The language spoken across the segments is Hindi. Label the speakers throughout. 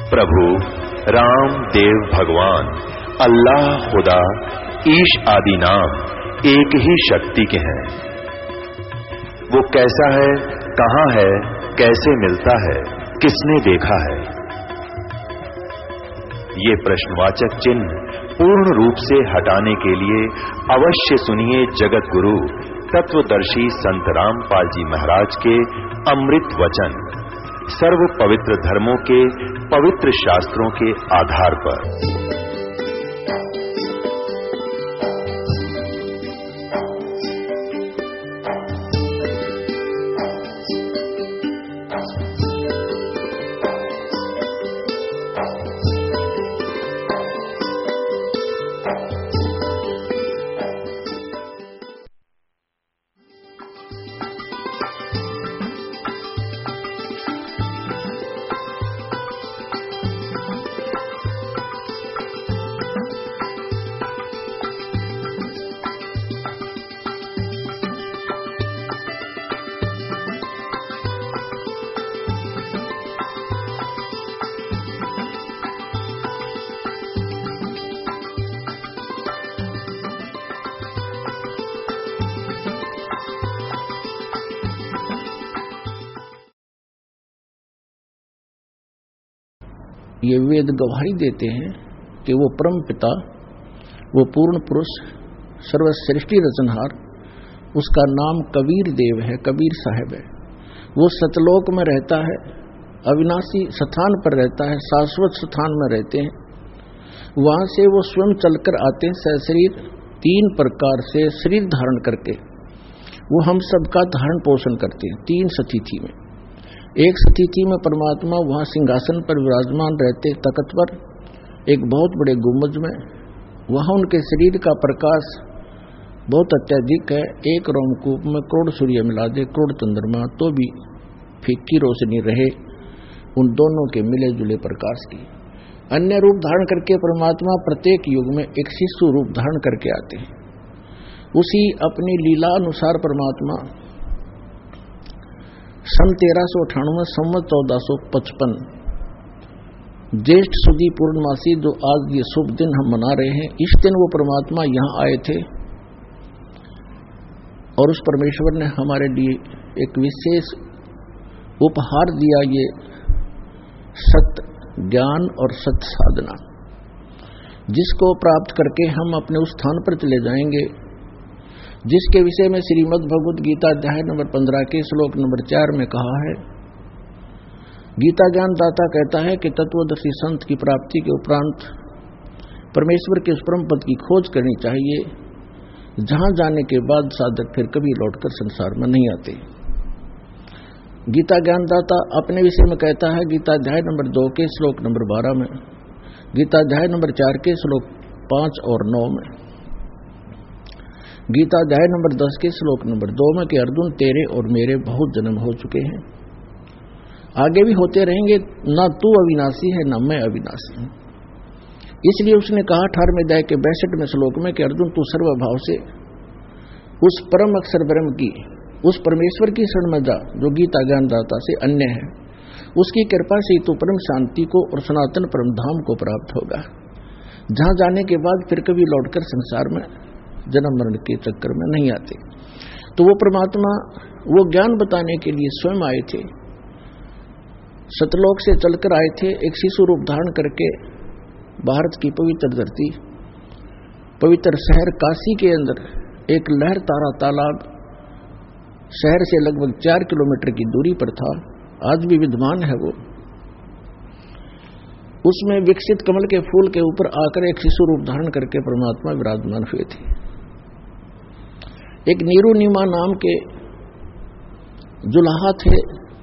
Speaker 1: प्रभु राम देव भगवान अल्लाह खुदा ईश आदि नाम एक ही शक्ति के हैं। वो कैसा है, कहां है, कैसे मिलता है, किसने देखा है? ये प्रश्नवाचक चिन्ह पूर्ण रूप से हटाने के लिए अवश्य सुनिए जगत गुरु तत्वदर्शी संत रामपाल जी महाराज के अमृत वचन सर्व पवित्र धर्मों के पवित्र शास्त्रों के आधार पर।
Speaker 2: ये वेद गवाही देते हैं कि वो परम पिता, वो पूर्ण पुरुष, सर्वश्रेष्ठी रचनहार, उसका नाम कबीर देव है, कबीर साहब है। वो सतलोक में रहता है, अविनाशी स्थान पर रहता है, शाश्वत स्थान में रहते हैं। वहां से वो स्वयं चलकर आते हैं सशरीर, 3 प्रकार से शरीर धारण करके वो हम सबका धारण पोषण करते हैं। 3 स्थिति में, एक स्थिति में परमात्मा वहां सिंहासन पर विराजमान रहते तख्त पर, एक बहुत बड़े गुंबज में, वहां उनके शरीर का प्रकाश बहुत अत्यधिक है। एक रोमकूप में करोड़ सूर्य मिला दे, करोड़ चंद्रमा, तो भी फीकी रोशनी रहे उन दोनों के मिले जुले प्रकाश की। अन्य रूप धारण करके परमात्मा प्रत्येक युग में एक शिशु रूप धारण करके आते हैं। उसी अपनी लीला अनुसार परमात्मा सन 1398 संवत 1455 ज्येष्ठ सुदी पूर्णमासी, जो आज ये शुभ दिन हम मना रहे हैं, इस दिन वो परमात्मा यहाँ आए थे और उस परमेश्वर ने हमारे लिए एक विशेष उपहार दिया, ये सत्य ज्ञान और सत्य साधना, जिसको प्राप्त करके हम अपने उस स्थान पर चले जाएंगे जिसके विषय में श्रीमद् भगवद गीता अध्याय नंबर 15 के श्लोक नंबर 4 में कहा है। गीता ज्ञान दाता कहता है कि तत्वदर्शी संत की प्राप्ति के उपरांत परमेश्वर के उस परम पद की खोज करनी चाहिए, जहां जाने के बाद साधक फिर कभी लौटकर संसार में नहीं आते। गीता ज्ञान दाता अपने विषय में कहता है, गीता अध्याय नंबर 2 के श्लोक नंबर 12 में, गीता अध्याय नंबर 4 के श्लोक 5 और 9 में, गीता अध्याय नंबर 10 के श्लोक नंबर 2 में कि अर्जुन तेरे और मेरे बहुत जन्म हो चुके हैं, आगे भी होते रहेंगे, ना तू अविनाशी है ना मैं अविनाशी हूं। इसलिए उसने कहा 18वें अध्याय के 62वें श्लोक में कि अर्जुन तू सर्वभाव से उस परम अक्षर ब्रह्म की, उस परमेश्वर की शरण में जा जो गीता ज्ञान दाता से अन्य है। उसकी कृपा से तू परम शांति को और सनातन परम धाम को प्राप्त होगा, जहां जाने के बाद फिर कभी लौटकर संसार में जन्म मरण के चक्कर में नहीं आते। तो वो परमात्मा वो ज्ञान बताने के लिए स्वयं आए थे, सतलोक से चलकर आए थे, एक शिशु रूप धारण करके भारत की पवित्र धरती, पवित्र शहर काशी के अंदर एक लहर तारा तालाब शहर से लगभग 4 किलोमीटर की दूरी पर था, आज भी विद्यमान है वो। उसमें विकसित कमल के फूल के ऊपर आकर एक शिशु रूप धारण करके परमात्मा विराजमान हुए थे। एक नीरू नीमा नाम के जुलाहा थे,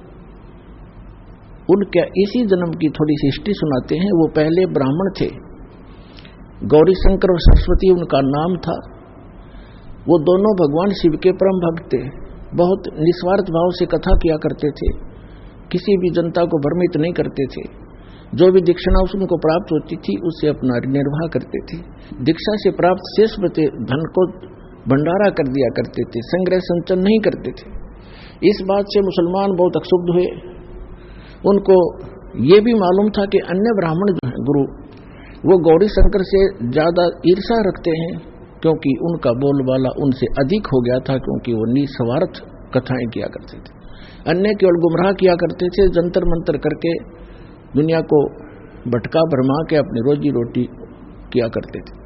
Speaker 2: उनके इसी जन्म की थोड़ी सी हिस्ट्री सुनाते हैं। वो पहले ब्राह्मण थे, गौरी शंकर और सरस्वती उनका नाम था। वो दोनों भगवान शिव के परम भक्त थे, बहुत निस्वार्थ भाव से कथा किया करते थे, किसी भी जनता को भ्रमित नहीं करते थे। जो भी दीक्षाना उनको प्राप्त होती थी उससे अपना निर्वाह करते थे। दीक्षा से प्राप्त शेष बचे धन को भंडारा कर दिया करते थे, संग्रह संचन नहीं करते थे। इस बात से मुसलमान बहुत अक्षुब्ध हुए, उनको ये भी मालूम था कि अन्य ब्राह्मण जो हैं गुरु, वो गौरी शंकर से ज्यादा ईर्षा रखते हैं, क्योंकि उनका बोलबाला उनसे अधिक हो गया था, क्योंकि वो निस्वार्थ कथाएं किया करते थे। अन्य केवल गुमराह किया करते थे, जंतर मंतर करके दुनिया को भटका भरमा के अपनी रोजी रोटी किया करते थे।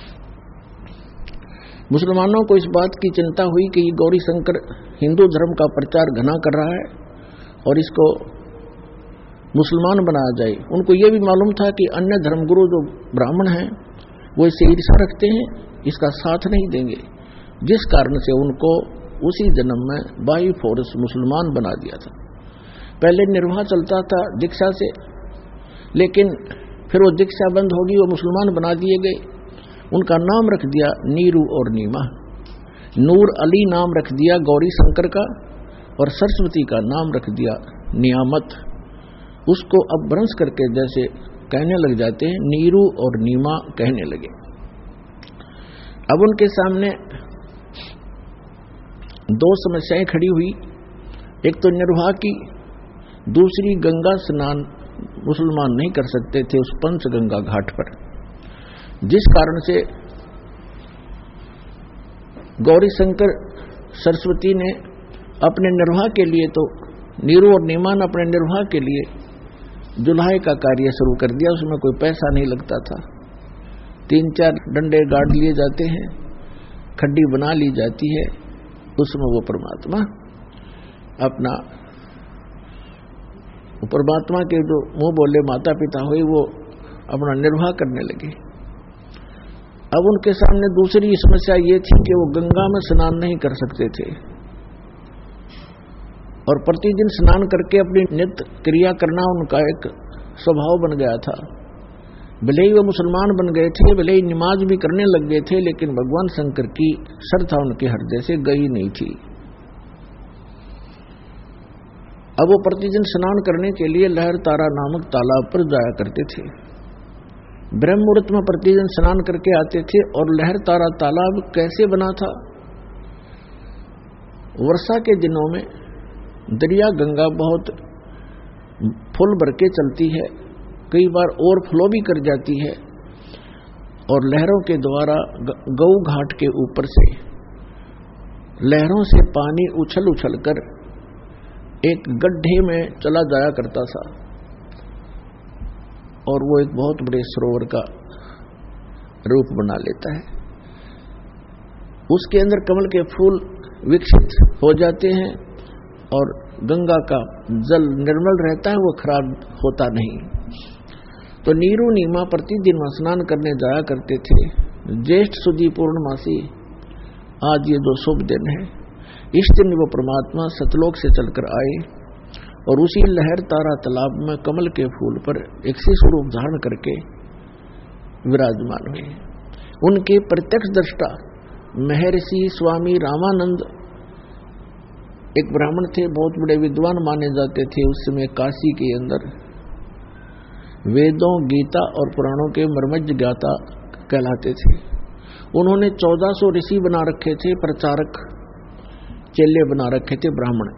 Speaker 2: मुसलमानों को इस बात की चिंता हुई कि गौरी शंकर हिंदू धर्म का प्रचार घना कर रहा है और इसको मुसलमान बनाया जाए। उनको यह भी मालूम था कि अन्य धर्मगुरु जो ब्राह्मण हैं वो इससे ईर्षा रखते हैं, इसका साथ नहीं देंगे, जिस कारण से उनको उसी जन्म में बाई फोर्स मुसलमान बना दिया था। पहले निर्वाह चलता था दीक्षा से, लेकिन फिर वो दीक्षा बंद होगी, वो मुसलमान बना दिए गए। उनका नाम रख दिया नीरू और नीमा। नूर अली नाम रख दिया गौरी शंकर का, और सरस्वती का नाम रख दिया नियामत। उसको अब भ्रंश करके जैसे कहने लग जाते हैं, नीरू और नीमा कहने लगे। अब उनके सामने दो समस्याएं खड़ी हुई, एक तो निर्वाह की, दूसरी गंगा स्नान मुसलमान नहीं कर सकते थे उस पंचगंगा घाट पर, जिस कारण से गौरी शंकर सरस्वती ने अपने निर्वाह के लिए, तो नीरू और नीमान अपने निर्वाह के लिए जुल्हाई का कार्य शुरू कर दिया। उसमें कोई पैसा नहीं लगता था, 3-4 डंडे गाड़ लिए जाते हैं, खड्डी बना ली जाती है, उसमें वो परमात्मा अपना, परमात्मा के जो मुंह बोले माता पिता हुए वो अपना निर्वाह करने लगे। अब उनके सामने दूसरी समस्या ये थी कि वो गंगा में स्नान नहीं कर सकते थे और प्रतिदिन स्नान करके अपनी नित्य क्रिया करना उनका एक स्वभाव बन गया था। भले ही वो मुसलमान बन गए थे, भले ही नमाज भी करने लग गए थे, लेकिन भगवान शंकर की श्रद्धा उनके हृदय से गई नहीं थी। अब वो प्रतिदिन स्नान करने के लिए लहर तारा नामक तालाब पर जाया करते थे। ब्रह्म मुहूर्त में प्रतिदिन स्नान करके आते थे। और लहर तारा तालाब कैसे बना था? वर्षा के दिनों में दरिया गंगा बहुत फुल भर के चलती है, कई बार ओवरफ्लो भी कर जाती है, और लहरों के द्वारा गौ घाट के ऊपर से लहरों से पानी उछल उछल कर एक गड्ढे में चला जाया करता था, और वो एक बहुत बड़े सरोवर का रूप बना लेता है। उसके अंदर कमल के फूल विकसित हो जाते हैं और गंगा का जल निर्मल रहता है, वो खराब होता नहीं। तो नीरू नीमा प्रतिदिन स्नान करने जाया करते थे। ज्येष्ठ सुदी पूर्णमासी, आज ये जो शुभ दिन है, इस दिन वो परमात्मा सतलोक से चलकर आए और उसी लहर तारा तालाब में कमल के फूल पर एक शिशु रूप धारण करके विराजमान हुए। उनके प्रत्यक्ष दृष्टा महर्षि स्वामी रामानंद एक ब्राह्मण थे, बहुत बड़े विद्वान माने जाते थे। उस समय काशी के अंदर वेदों, गीता और पुराणों के मर्मज्ञ ज्ञाता कहलाते थे। उन्होंने 1400 ऋषि बना रखे थे, प्रचारक चेले बना रखे थे ब्राह्मण।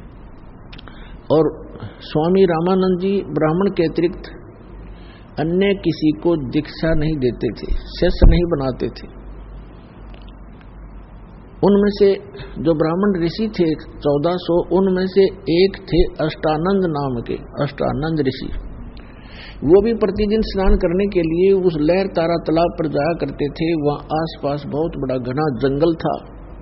Speaker 2: और स्वामी रामानंद जी ब्राह्मण के अतिरिक्त अन्य किसी को दीक्षा नहीं देते थे, शिष्य नहीं बनाते थे। उनमें से जो ब्राह्मण ऋषि थे 1400, उनमें से एक थे अष्टानंद नाम के, अष्टानंद ऋषि। वो भी प्रतिदिन स्नान करने के लिए उस लहर तारा तालाब पर जाया करते थे। वहां आसपास बहुत बड़ा घना जंगल था।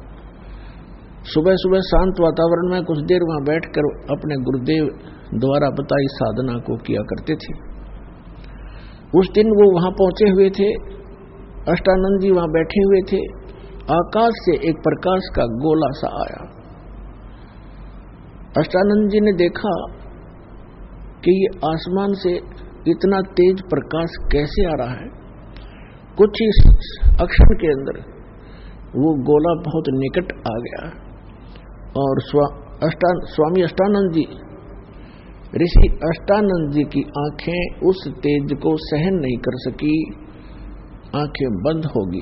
Speaker 2: सुबह सुबह शांत वातावरण में कुछ देर वहां बैठकर अपने गुरुदेव द्वारा बताई साधना को किया करते थे। उस दिन वो वहां पहुंचे हुए थे, अष्टानंद जी वहां बैठे हुए थे। आकाश से एक प्रकाश का गोला सा आया। अष्टानंद जी ने देखा कि ये आसमान से इतना तेज प्रकाश कैसे आ रहा है। कुछ ही अक्षण के अंदर वो गोला बहुत निकट आ गया और स्वामी अष्टानंद जी, ऋषि अष्टानंद जी की आंखें उस तेज को सहन नहीं कर सकी, आंखें बंद होगी।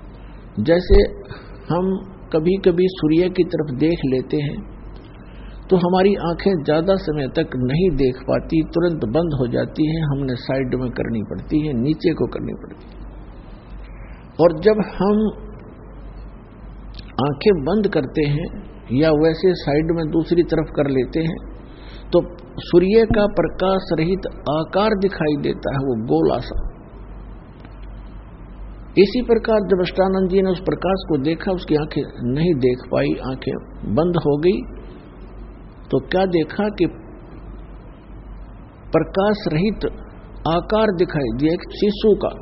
Speaker 2: जैसे हम कभी कभी सूर्य की तरफ देख लेते हैं तो हमारी आंखें ज्यादा समय तक नहीं देख पाती, तुरंत बंद हो जाती हैं, हमने साइड में करनी पड़ती है, नीचे को करनी पड़ती है। और जब हम आंखें बंद करते हैं या वैसे साइड में दूसरी तरफ कर लेते हैं तो सूर्य का प्रकाश रहित आकार दिखाई देता है, वो गोला सा। इसी प्रकार जब अष्टानंद जी ने उस प्रकाश को देखा, उसकी आंखें नहीं देख पाई, आंखें बंद हो गई, तो क्या देखा कि प्रकाश रहित आकार दिखाई दिया एक शिशु का।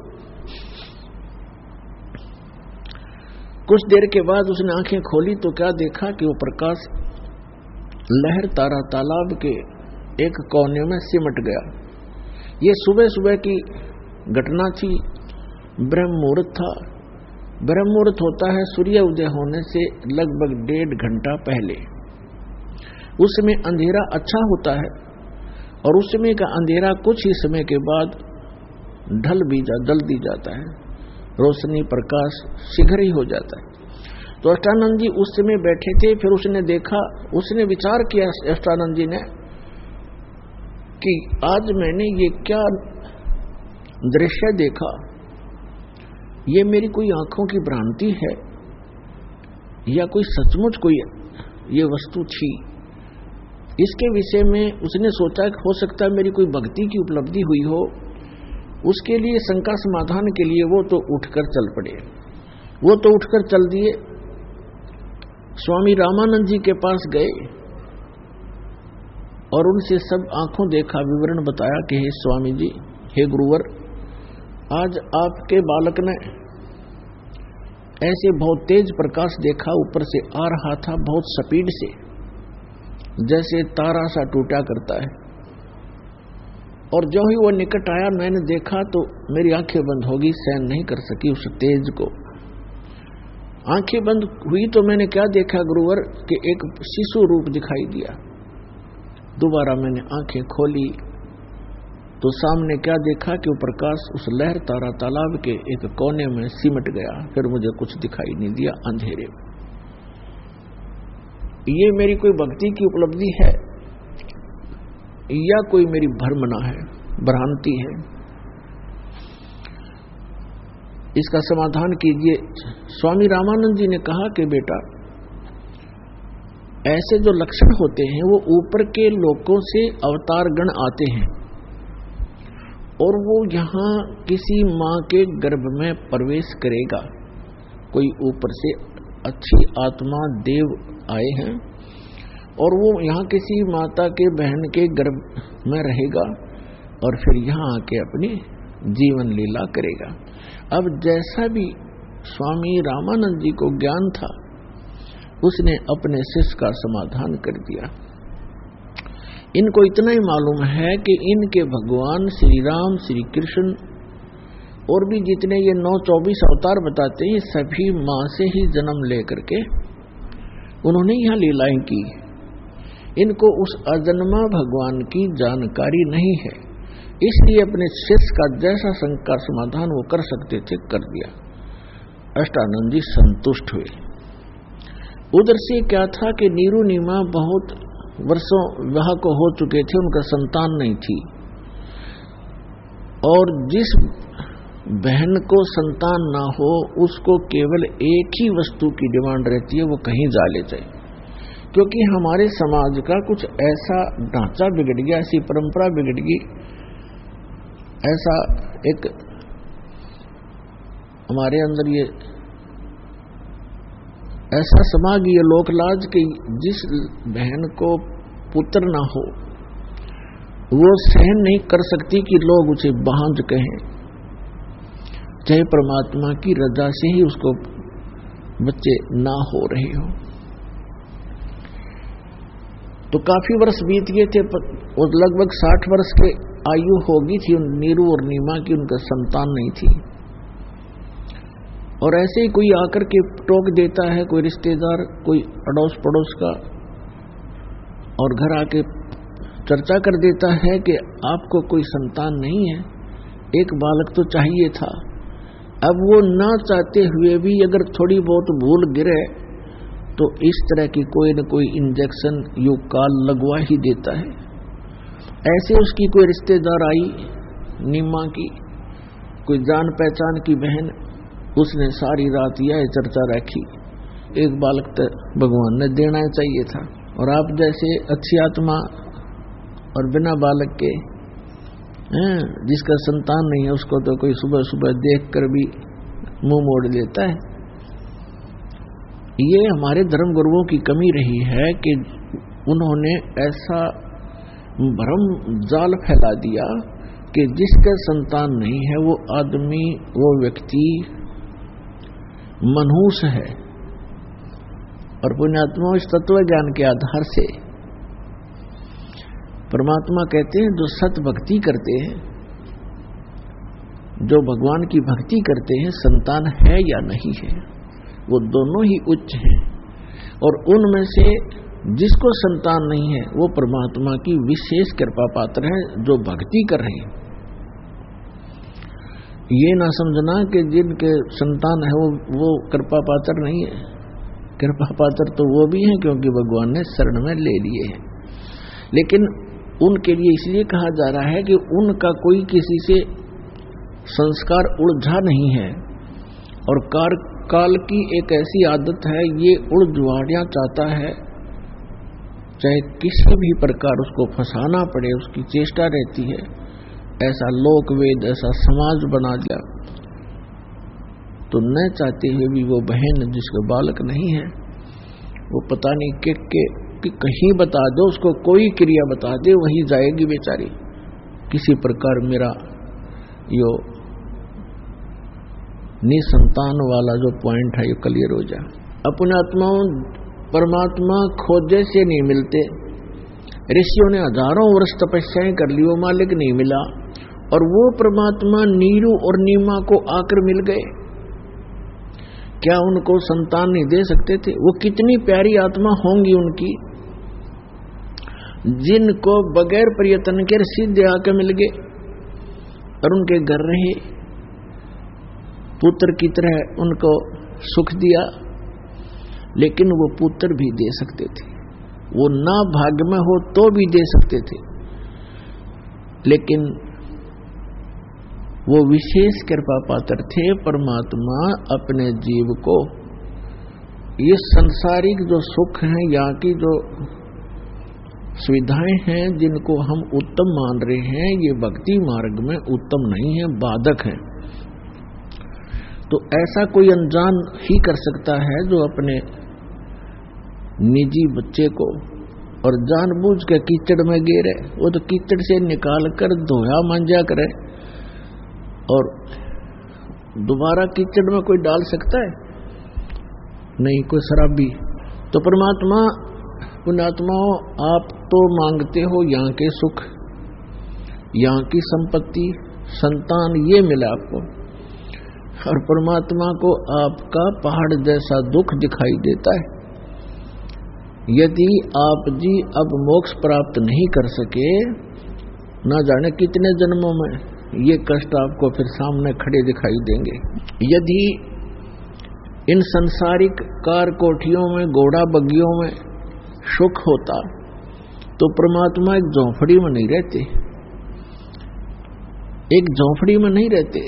Speaker 2: कुछ देर के बाद उसने आंखें खोली तो क्या देखा कि वो प्रकाश लहर तारा तालाब के एक कोने में सिमट गया। ये सुबह सुबह की घटना थी, ब्रह्म मुहूर्त था। ब्रह्म मुहूर्त होता है सूर्य उदय होने से लगभग 1.5 घंटा पहले। उस समय अंधेरा अच्छा होता है और उस समय का अंधेरा कुछ ही समय के बाद जल्दी जाता है, रोशनी प्रकाश शीघ्र ही हो जाता है। तो अष्टानंद जी उस समय बैठे थे, फिर उसने देखा, उसने विचार किया अष्टानंद जी ने कि आज मैंने ये क्या दृश्य देखा, ये मेरी कोई आंखों की भ्रांति है या कोई सचमुच कोई ये वस्तु थी। इसके विषय में उसने सोचा कि हो सकता है मेरी कोई भक्ति की उपलब्धि हुई हो। उसके लिए शंका समाधान के लिए वो तो उठकर चल पड़े। वो तो उठकर चल दिए, स्वामी रामानंद जी के पास गए और उनसे सब आंखों देखा विवरण बताया कि हे स्वामी जी, हे गुरुवर, आज आपके बालक ने ऐसे बहुत तेज प्रकाश देखा, ऊपर से आ रहा था बहुत स्पीड से, जैसे तारा सा टूटा करता है। और जो ही वो निकट आया मैंने देखा तो मेरी आंखें बंद हो गई, सहन नहीं कर सकी उस तेज को। आंखें बंद हुई तो मैंने क्या देखा गुरुवर कि एक शिशु रूप दिखाई दिया। दोबारा मैंने आंखें खोली तो सामने क्या देखा कि वो प्रकाश उस लहर तारा तालाब के एक कोने में सिमट गया। फिर मुझे कुछ दिखाई नहीं दिया अंधेरे में। ये मेरी कोई भक्ति की उपलब्धि है या कोई मेरी भ्रमणा है, भ्रांति है? इसका समाधान कीजिए। स्वामी रामानंद जी ने कहा कि बेटा, ऐसे जो लक्षण होते हैं वो ऊपर के लोकों से अवतार गण आते हैं और वो यहाँ किसी माँ के गर्भ में प्रवेश करेगा। कोई ऊपर से अच्छी आत्मा देव आए हैं और वो यहाँ किसी माता के बहन के गर्भ में रहेगा और फिर यहाँ आके अपनी जीवन लीला करेगा। अब जैसा भी स्वामी रामानंद जी को ज्ञान था उसने अपने शिष्य का समाधान कर दिया। इनको इतना ही मालूम है कि इनके भगवान श्री राम, श्री कृष्ण और भी जितने ये 9-24 अवतार बताते हैं, सभी माँ से ही जन्म लेकर के उन्होंने यहाँ लीलाएं की। इनको उस अजन्मा भगवान की जानकारी नहीं है, इसलिए अपने शिष्य का जैसा शंका का समाधान वो कर सकते थे कर दिया। अष्टानंद जी संतुष्ट हुए। उधर से क्या था कि नीरू नीमा बहुत वर्षों विवाह को हो चुके थे, उनका संतान नहीं थी और जिस बहन को संतान ना हो उसको केवल एक ही वस्तु की डिमांड रहती है, वो कहीं जा ले जाए। क्योंकि हमारे समाज का कुछ ऐसा ढांचा बिगड़ गया, ऐसी परंपरा बिगड़ गई, ऐसा एक हमारे अंदर ये ऐसा समा गया लोकलाज कि जिस बहन को पुत्र ना हो वो सहन नहीं कर सकती कि लोग उसे भांज कहें, चाहे परमात्मा की रजा से ही उसको बच्चे ना हो रहे हो। तो काफी वर्ष बीत गए थे और लगभग 60 वर्ष के आयु होगी थी नीरू और नीमा की, उनका संतान नहीं थी। और ऐसे ही कोई आकर के टोक देता है, कोई रिश्तेदार, कोई अड़ोस पड़ोस का, और घर आके चर्चा कर देता है कि आपको कोई संतान नहीं है, एक बालक तो चाहिए था। अब वो ना चाहते हुए भी अगर थोड़ी बहुत भूल गिरे तो इस तरह की कोई न कोई इंजेक्शन युग काल लगवा ही देता है। ऐसे उसकी कोई रिश्तेदार आई नीमा की, कोई जान पहचान की बहन, उसने सारी रात यह चर्चा रखी, एक बालक तो भगवान ने देना चाहिए था, और आप जैसे अच्छी आत्मा और बिना बालक के जिसका संतान नहीं है उसको तो कोई सुबह सुबह देखकर भी मुंह मोड़ लेता है। ये हमारे धर्म गुरुओं की कमी रही है कि उन्होंने ऐसा भ्रम जाल फैला दिया कि जिसका संतान नहीं है वो आदमी, वो व्यक्ति मनहूस है। और पुण्यात्मा इस तत्व ज्ञान के आधार से परमात्मा कहते हैं जो सत भक्ति करते हैं, जो भगवान की भक्ति करते हैं, संतान है या नहीं है, वो दोनों ही उच्च हैं। और उनमें से जिसको संतान नहीं है वो परमात्मा की विशेष कृपा पात्र है जो भक्ति कर रहे हैं। ये ना समझना कि जिनके संतान है वो कृपा पात्र नहीं है। कृपा पात्र तो वो भी हैं क्योंकि भगवान ने शरण में ले लिए हैं, लेकिन उनके लिए इसलिए कहा जा रहा है कि उनका कोई किसी से संस्कार उलझा नहीं है, और काल की एक ऐसी आदत है, ये उलझवाड़ियां चाहता है, चाहे किसी भी प्रकार उसको फंसाना पड़े उसकी चेष्टा रहती है। ऐसा लोकवेद, ऐसा समाज बना दिया, तो न चाहते हुए भी वो बहन जिसका बालक नहीं है, वो पता नहीं कि कहीं बता दो उसको, कोई क्रिया बता दे वहीं जाएगी बेचारी। किसी प्रकार मेरा यो निसंतान वाला जो पॉइंट है ये क्लियर हो जाए। अपने आत्माओं परमात्मा खोजे से नहीं मिलते। ऋषियों ने हजारों वर्ष तपस्याएं कर ली, वो मालिक नहीं मिला, और वो परमात्मा नीरू और नीमा को आकर मिल गए। क्या उनको संतान नहीं दे सकते थे? वो कितनी प्यारी आत्मा होंगी उनकी, जिनको बगैर प्रयत्न के सीधे आके मिल गए और उनके घर रहे, पुत्र की तरह उनको सुख दिया। लेकिन वो पुत्र भी दे सकते थे, वो ना भाग्य में हो तो भी दे सकते थे, लेकिन वो विशेष कृपा पात्र थे। परमात्मा अपने जीव को ये संसारिक जो सुख हैं, यहाँ की जो सुविधाएं हैं जिनको हम उत्तम मान रहे हैं, ये भक्ति मार्ग में उत्तम नहीं है, बाधक है। तो ऐसा कोई अनजान ही कर सकता है जो अपने निजी बच्चे को और जानबूझ के कीचड़ में गिरे, वो तो कीचड़ से निकाल कर धोया मांजा करे, और दोबारा कीचड़ में कोई डाल सकता है? नहीं, कोई शराबी। तो परमात्मा पुण्यात्माओं, आप तो मांगते हो यहाँ के सुख, यहाँ की संपत्ति, संतान, ये मिला आपको, और परमात्मा को आपका पहाड़ जैसा दुख दिखाई देता है। यदि आप जी अब मोक्ष प्राप्त नहीं कर सके, ना जाने कितने जन्मों में ये कष्ट आपको फिर सामने खड़े दिखाई देंगे। यदि इन संसारिक कार कोठियों में, घोड़ा बग्गियों में सुख होता तो परमात्मा एक झोंपड़ी में नहीं रहते, एक झोंपड़ी में नहीं रहते,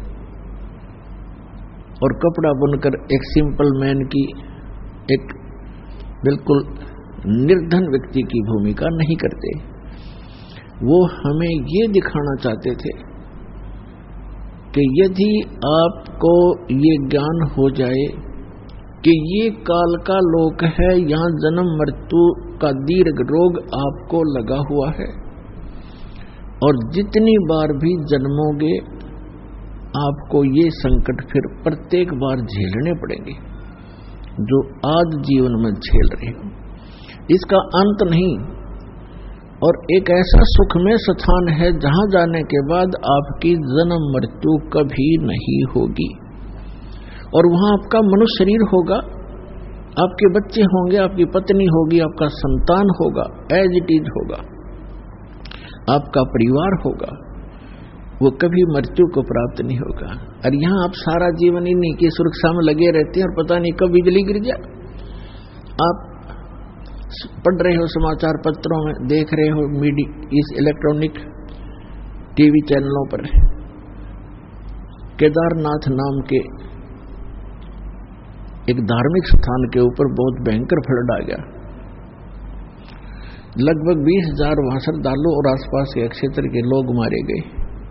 Speaker 2: और कपड़ा बुनकर एक सिंपल मैन की, एक बिल्कुल निर्धन व्यक्ति की भूमिका नहीं करते। वो हमें ये दिखाना चाहते थे कि यदि आपको ये ज्ञान हो जाए कि ये काल का लोक है, यहाँ जन्म मृत्यु का दीर्घ रोग आपको लगा हुआ है, और जितनी बार भी जन्मोगे आपको ये संकट फिर प्रत्येक बार झेलने पड़ेंगे जो आज जीवन में झेल रहे हो, इसका अंत नहीं। और एक ऐसा सुखमय स्थान है जहां जाने के बाद आपकी जन्म मृत्यु कभी नहीं होगी, और वहां आपका मनुष्य शरीर होगा, आपके बच्चे होंगे, आपकी पत्नी होगी, आपका संतान होगा, एज इट इज होगा, आपका परिवार होगा, वो कभी मृत्यु को प्राप्त नहीं होगा। और यहाँ आप सारा जीवन इन्हीं की सुरक्षा में लगे रहते हैं और पता नहीं कब बिजली गिर जाए, आप पढ़ रहे हो समाचार पत्रों में, देख रहे हो मीडिया, इस इलेक्ट्रॉनिक टीवी चैनलों पर केदारनाथ नाम के एक धार्मिक स्थान के ऊपर बहुत भयंकर फ्लड आ गया। लगभग 20,000 वहां श्रद्धालु और आसपास के क्षेत्र के लोग मारे गए।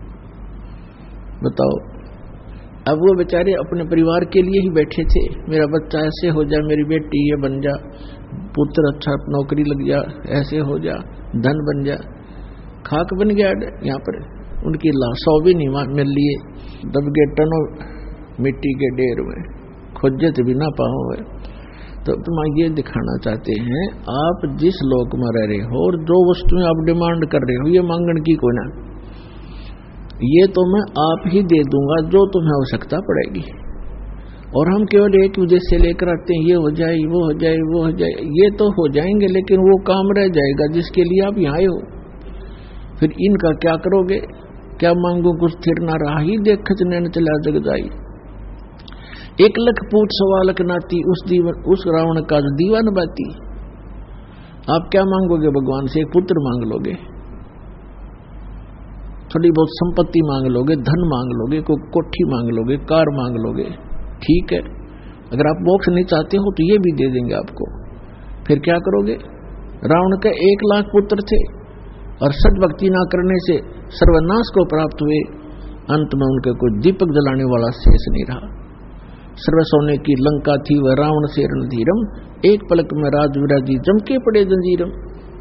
Speaker 2: बताओ, अब वो बेचारे अपने परिवार के लिए ही बैठे थे, मेरा बच्चा ऐसे हो जा, मेरी बेटी ये बन जा, पुत्र अच्छा नौकरी लग जा, ऐसे हो जा, धन बन जा, खाक बन गया। यहाँ पर उनकी लाशों भी नहीं मिल लिए, दब गए टनों मिट्टी के ढेर में, खोजत भी ना पाओ। तो तुम ये दिखाना चाहते हैं, आप जिस लोक में रह रहे हो और जो वस्तुएं आप डिमांड कर रहे हो, ये मांगने की कोई ना, ये तो मैं आप ही दे दूंगा जो तुम्हें आवश्यकता पड़ेगी। और हम केवल एक वजह से लेकर आते हैं, ये हो जाए, वो हो जाए, वो हो जाए, ये तो हो जाएंगे, लेकिन वो काम रह जाएगा जिसके लिए आप यहाँ आए हो। फिर इनका क्या करोगे? क्या मांगो कुछ थिर ना रहा ही, देखत नैन चला जग जाई। 1 लाख पूछ सवाल नाती, उस रावण का दीवान बाती। आप क्या मांगोगे भगवान से? एक पुत्र मांग लोगे, थोड़ी बहुत संपत्ति मांग लोगे, धन मांग लोगे, कोई कोठी मांग लोगे, कार मांग लोगे, ठीक है। अगर आप मोक्ष नहीं चाहते हो तो ये भी दे देंगे आपको। फिर क्या करोगे? रावण के 1 लाख पुत्र थे और सद्भक्ति ना करने से सर्वनाश को प्राप्त हुए। अंत में उनके कोई दीपक जलाने वाला शेष नहीं रहा। सर्व सोने की लंका थी वह रावण से रणधीरम, एक पलक में राज विराजी जमके पड़े जंजीरम।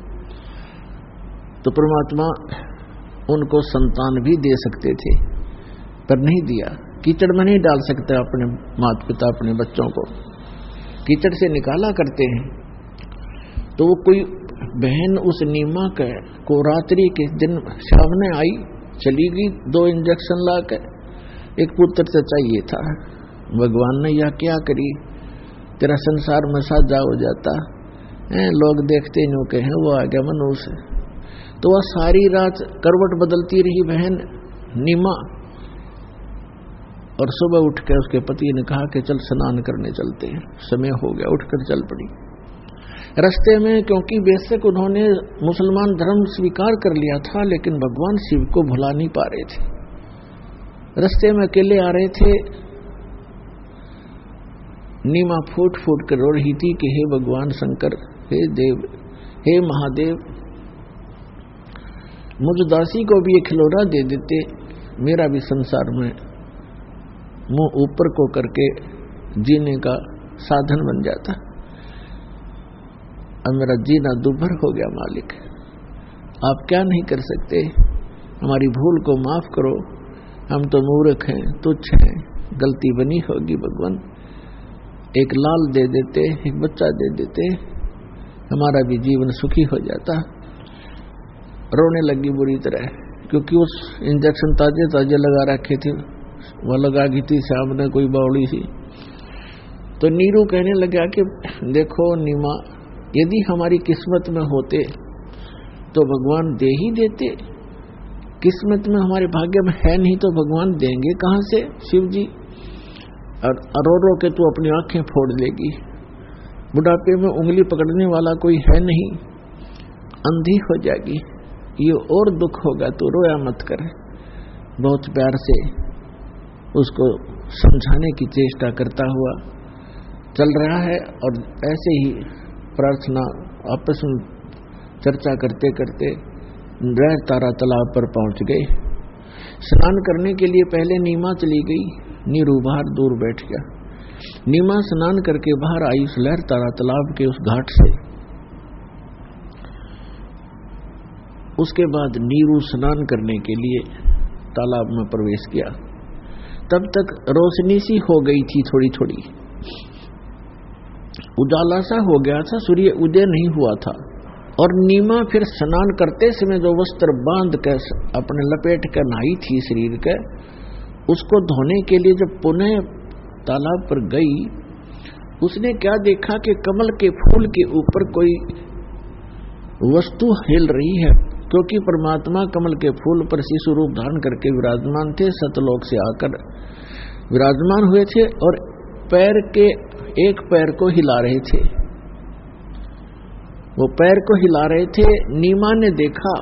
Speaker 2: तो परमात्मा उनको संतान भी दे सकते थे पर नहीं दिया। कीचड़ में नहीं डाल सकते अपने माता पिता अपने बच्चों को, कीचड़ से निकाला करते हैं। तो वो कोई बहन उस नीमा को रात्रि के दिन सामने आई, चली गई, 2 इंजेक्शन लाकर, एक पुत्र से चाहिए था। भगवान ने यह क्या करी, तेरा संसार में साझा हो जाता है, लोग देखते नो कहें वो आ गया मनुष्य। तो वह सारी रात करवट बदलती रही बहन नीमा, और सुबह उठ के उसके पति ने कहा कि चल स्नान करने चलते हैं, समय हो गया। उठकर चल पड़ी। रास्ते में, क्योंकि बेशक उन्होंने मुसलमान धर्म स्वीकार कर लिया था, लेकिन भगवान शिव को भुला नहीं पा रहे थे। रास्ते में अकेले आ रहे थे, नीमा फूट फूट कर रो रही थी कि हे भगवान शंकर, हे देव, हे महादेव, मुझ दासी को भी एक खिलौना दे देते, मेरा भी संसार में मुंह ऊपर को करके जीने का साधन बन जाता। अब मेरा जीना दुभर हो गया मालिक, आप क्या नहीं कर सकते? हमारी भूल को माफ करो, हम तो मूर्ख हैं, तुच्छ हैं, गलती बनी होगी भगवान। एक लाल दे देते, एक बच्चा दे देते, हमारा भी जीवन सुखी हो जाता। रोने लगी बुरी तरह, क्योंकि उस इंजेक्शन ताजे ताजे लगा रखे थे, वह लगा गई थी सामने कोई बावड़ी सी। तो नीरू कहने लगा कि देखो नीमा, यदि हमारी किस्मत में होते तो भगवान दे ही देते, किस्मत में हमारे भाग्य में है नहीं तो भगवान देंगे कहां से? शिव जी। और रो रो के तू अपनी आंखें फोड़ लेगी, बुढ़ापे में उंगली पकड़ने वाला कोई है नहीं, अंधी हो जाएगी, ये और दुख होगा, तो रोया मत कर। बहुत प्यार से उसको समझाने की चेष्टा करता हुआ चल रहा है। और ऐसे ही प्रार्थना आपस में चर्चा करते करते रह तारा तालाब पर पहुंच गए। स्नान करने के लिए पहले नीमा चली गई, नीरू बाहर दूर बैठ गया। नीमा स्नान करके बाहर आई उस लहर तारा तालाब के उस घाट से। उसके बाद नीरू स्नान करने के लिए तालाब में प्रवेश किया। तब तक रोशनी सी हो गई थी, थोड़ी थोड़ी उजाला सा हो गया था, सूर्य उदय नहीं हुआ था। और नीमा फिर स्नान करते समय जो वस्त्र बांध कर अपने लपेट कर नहाई थी शरीर के, उसको धोने के लिए जब पुनः तालाब पर गई, उसने क्या देखा कि कमल के फूल के ऊपर कोई वस्तु हिल रही है, क्योंकि परमात्मा कमल के फूल पर शिशु रूप धारण करके विराजमान थे, सतलोक से आकर विराजमान हुए थे और पैर के एक पैर को हिला रहे थे। वो पैर को हिला रहे थे। नीमा ने देखा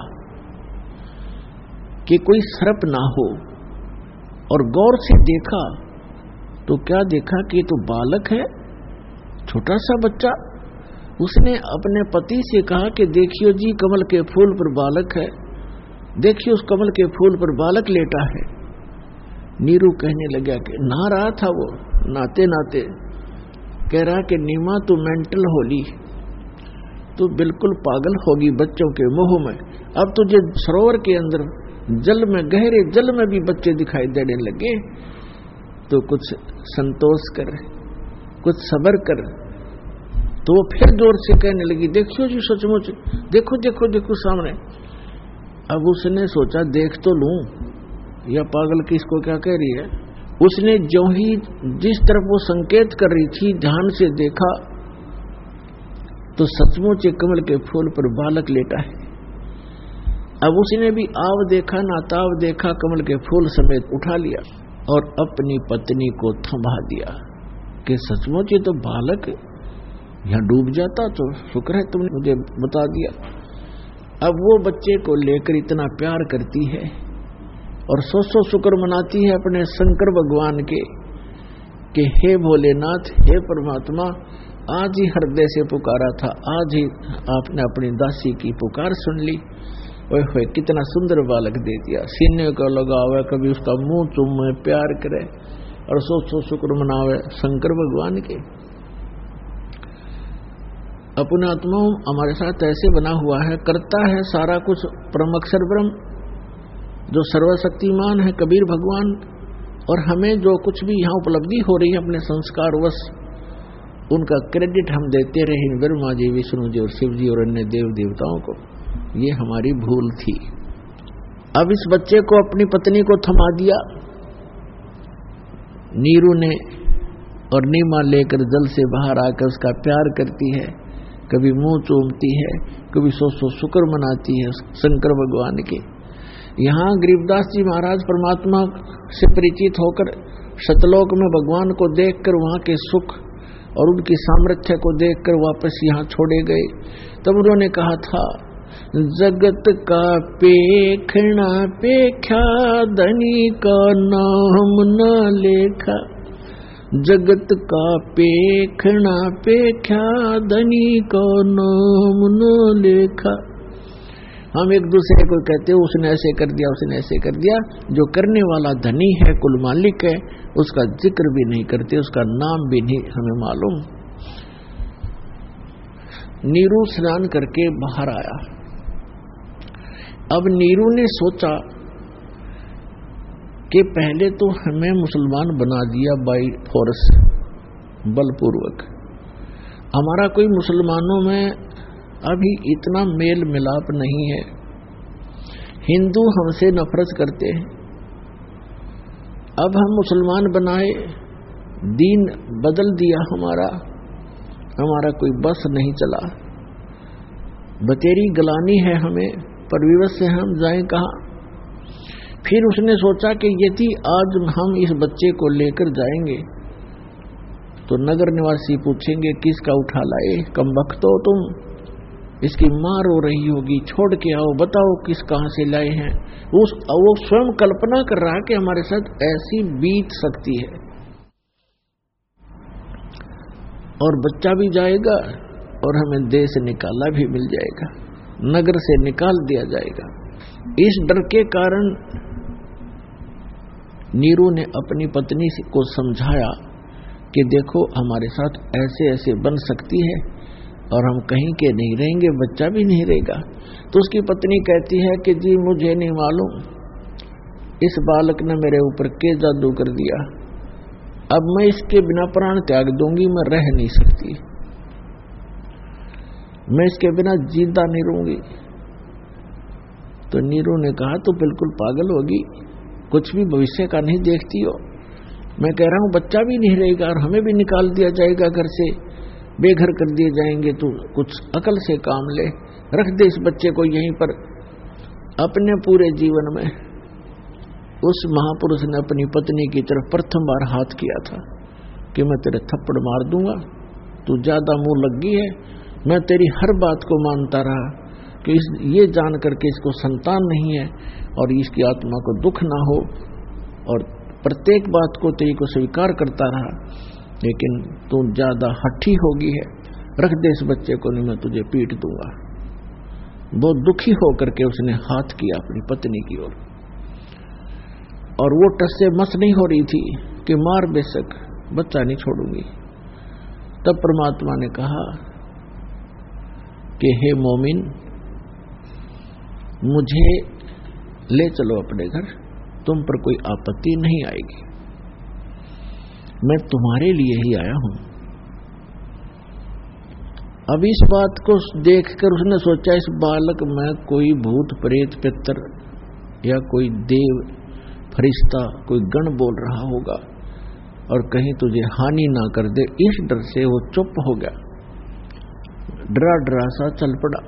Speaker 2: कि कोई सर्प ना हो, और गौर से देखा तो क्या देखा कि तो बालक है, छोटा सा बच्चा। उसने अपने पति से कहा कि देखियो जी, कमल के फूल पर बालक है, देखिए उस कमल के फूल पर बालक लेटा है। नीरू कहने लगा कि नहा रहा था वो, नाते नाते कह रहा कि नीमा तू मेंटल होली, तू बिल्कुल पागल होगी बच्चों के मोह में। अब तुझे सरोवर के अंदर जल में, गहरे जल में भी बच्चे दिखाई देने लगे, तो कुछ संतोष कर, कुछ सब्र कर। तो वो फिर जोर से कहने लगी देखियो जी, सचमुच देखो देखो देखो सामने। अब उसने सोचा देख तो लूं, या पागल किसको क्या कह रही है। उसने जो ही जिस तरफ वो संकेत कर रही थी ध्यान से देखा तो सचमुच कमल के फूल पर बालक लेटा है। अब उसने भी आव देखा ना ताव देखा, कमल के फूल समेत उठा लिया और अपनी पत्नी को थमा दिया कि सचमुच ये तो बालक, यहां डूब जाता तो शुक्र है तुमने मुझे बता दिया। अब वो बच्चे को लेकर इतना प्यार करती है और सौ शुक्र मनाती है अपने शंकर भगवान के कि हे भोलेनाथ, हे परमात्मा, आज ही हृदय से पुकारा था, आज ही आपने अपनी दासी की पुकार सुन ली। ओए कितना सुंदर बालक दे दिया, सीने को लगावे, कभी उसका मुंह चूमे, प्यार करे और सौ शुक्र मनावे शंकर भगवान के। अपने आत्मा हमारे साथ ऐसे बना हुआ है, करता है सारा कुछ परम अक्षर ब्रह्म, जो सर्वशक्तिमान है कबीर भगवान। और हमें जो कुछ भी यहाँ उपलब्धि हो रही है अपने संस्कारवश, उनका क्रेडिट हम देते रहे ब्रह्मा जी, विष्णु जी और शिव जी और अन्य देव देवताओं को। ये हमारी भूल थी। अब इस बच्चे को अपनी पत्नी को थमा दिया नीरू ने, और नीमा लेकर जल से बाहर आकर उसका प्यार करती है, कभी मुंह चूमती है, कभी सौ शुक्र मनाती है शंकर भगवान के। यहाँ गरीबदास जी महाराज परमात्मा से परिचित होकर सतलोक में भगवान को देखकर वहां के सुख और उनकी सामर्थ्य को देखकर वापस यहाँ छोड़े गए। तब उन्होंने कहा था, जगत का पेखना पेख्या, धनी का नाम न लेखा। जगत का पेखना पेख्या, धनी का नाम न लेखा। हम एक दूसरे को कहते हैं उसने ऐसे कर दिया, उसने ऐसे कर दिया। जो करने वाला धनी है, कुल मालिक है, उसका जिक्र भी नहीं करते, उसका नाम भी नहीं हमें मालूम। नीरू स्नान करके बाहर आया। अब नीरू ने सोचा कि पहले तो हमें मुसलमान बना दिया बाई फोर्स, बलपूर्वक। हमारा कोई मुसलमानों में अभी इतना मेल मिलाप नहीं है। हिंदू हमसे नफरत करते हैं। अब हम मुसलमान बनाए, दीन बदल दिया हमारा कोई बस नहीं चला। बतेरी गलानी है हमें, पर विवश से हम जाएं कहाँ। फिर उसने सोचा कि यदि आज हम इस बच्चे को लेकर जाएंगे तो नगर निवासी पूछेंगे किसका उठा लाए, कमबख्त हो तुम, इसकी मां रो रही होगी, छोड़ के आओ, बताओ किस कहां से लाए हैं। वो स्वयं कल्पना कर रहा है कि हमारे साथ ऐसी बीत सकती है। और बच्चा भी जाएगा और हमें देश से निकाला भी मिल जाएगा, नगर से निकाल दिया जाएगा। इस डर के कारण नीरू ने अपनी पत्नी को समझाया कि देखो हमारे साथ ऐसे ऐसे बन सकती है और हम कहीं के नहीं रहेंगे, बच्चा भी नहीं रहेगा। तो उसकी पत्नी कहती है कि जी मुझे नहीं मालूम, इस बालक ने मेरे ऊपर के जादू कर दिया, अब मैं इसके बिना प्राण त्याग दूंगी, मैं रह नहीं सकती, मैं इसके बिना जिंदा नहीं रहूंगी। तो नीरू ने कहा तो बिल्कुल पागल होगी, कुछ भी भविष्य का नहीं देखती हो। मैं कह रहा हूं बच्चा भी नहीं रहेगा और हमें भी निकाल दिया जाएगा, घर से बेघर कर दिए जाएंगे। तो कुछ अकल से काम ले, रख दे इस बच्चे को यहीं पर। अपने पूरे जीवन में उस महापुरुष ने अपनी पत्नी की तरफ प्रथम बार हाथ किया था कि मैं तेरे थप्पड़ मार दूंगा, तू ज्यादा मुंह लग गई है, मैं तेरी हर बात को मानता रहा कि ये जान करके इसको संतान नहीं है और इसकी आत्मा को दुख ना हो, और प्रत्येक बात को तेरी को स्वीकार करता रहा, लेकिन तू ज्यादा हठी होगी है, रख दे इस बच्चे को, नहीं मैं तुझे पीट दूंगा। बहुत दुखी होकर के उसने हाथ किया अपनी पत्नी की ओर, और वो टस से मस नहीं हो रही थी कि मार बेशक, बच्चा नहीं छोड़ूंगी। तब परमात्मा ने कहा कि हे मोमिन, मुझे ले चलो अपने घर, तुम पर कोई आपत्ति नहीं आएगी, मैं तुम्हारे लिए ही आया हूं। अब इस बात को देखकर उसने सोचा इस बालक में कोई भूत प्रेत पितर या कोई देव फरिश्ता कोई गण बोल रहा होगा और कहीं तुझे हानि ना कर दे, इस डर से वो चुप हो गया, डरा डरा सा चल पड़ा।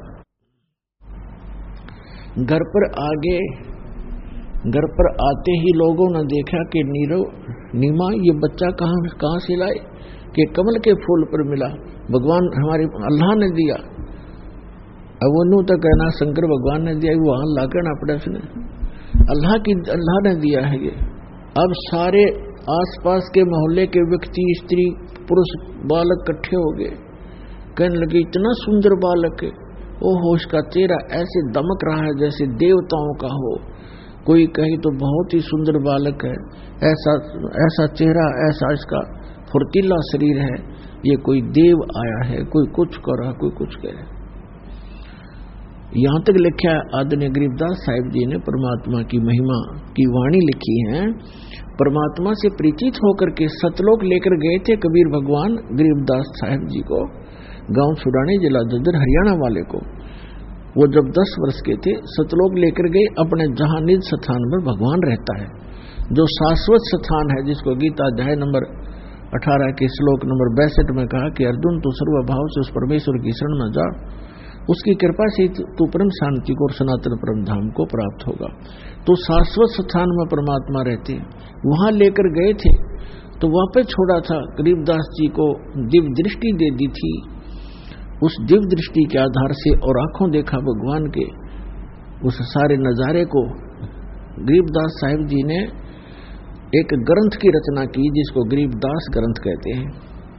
Speaker 2: घर पर आते ही लोगों ने देखा कि नीमा ये बच्चा कहां से लाए, कि कमल के फूल पर मिला, भगवान हमारे अल्लाह ने दिया। अब वो नू तो कहना शंकर भगवान ने दिया, वहां ला करना पड़ा उसने, अल्लाह ने दिया है ये। अब सारे आसपास के मोहल्ले के व्यक्ति, स्त्री, पुरुष, बालक इकट्ठे हो गए, कहने लगे इतना सुंदर बालक है, ओहो इसका चेहरा ऐसे दमक रहा है जैसे देवताओं का हो, कोई कहे तो बहुत ही सुंदर बालक है, ऐसा चेहरा, ऐसा इसका फुर्तीला शरीर है, ये कोई देव आया है, कोई कुछ कर रहा, कोई कुछ कह रहा। यहां तक लिखा है आदरणीय गरीबदास साहिब जी ने परमात्मा की महिमा की वाणी लिखी है। परमात्मा से परिचित होकर के सतलोक लेकर गए थे कबीर भगवान गरीबदास साहिब जी को, गांव छुड़ाने जिला जज्जर हरियाणा वाले को। वो जब 10 वर्ष के थे सतलोक लेकर गए, अपने जहां निज स्थान पर भगवान रहता है, जो शाश्वत स्थान है, जिसको गीता अध्याय नंबर 18 के श्लोक नंबर 62 में कहा कि अर्जुन तू सर्वभाव से उस परमेश्वर की शरण में जा, उसकी कृपा से तू परम शांति को और सनातन परम धाम को प्राप्त होगा। तो शाश्वत स्थान में परमात्मा रहते हैं, वहां लेकर गए थे तो वापस छोड़ा था। गरीबदास जी को दिव्य दृष्टि दे दी थी, उस दिव्य दृष्टि के आधार से और आंखों देखा भगवान के उस सारे नजारे को। गरीबदास साहिब जी ने एक ग्रंथ की रचना की जिसको गरीबदास ग्रंथ कहते हैं।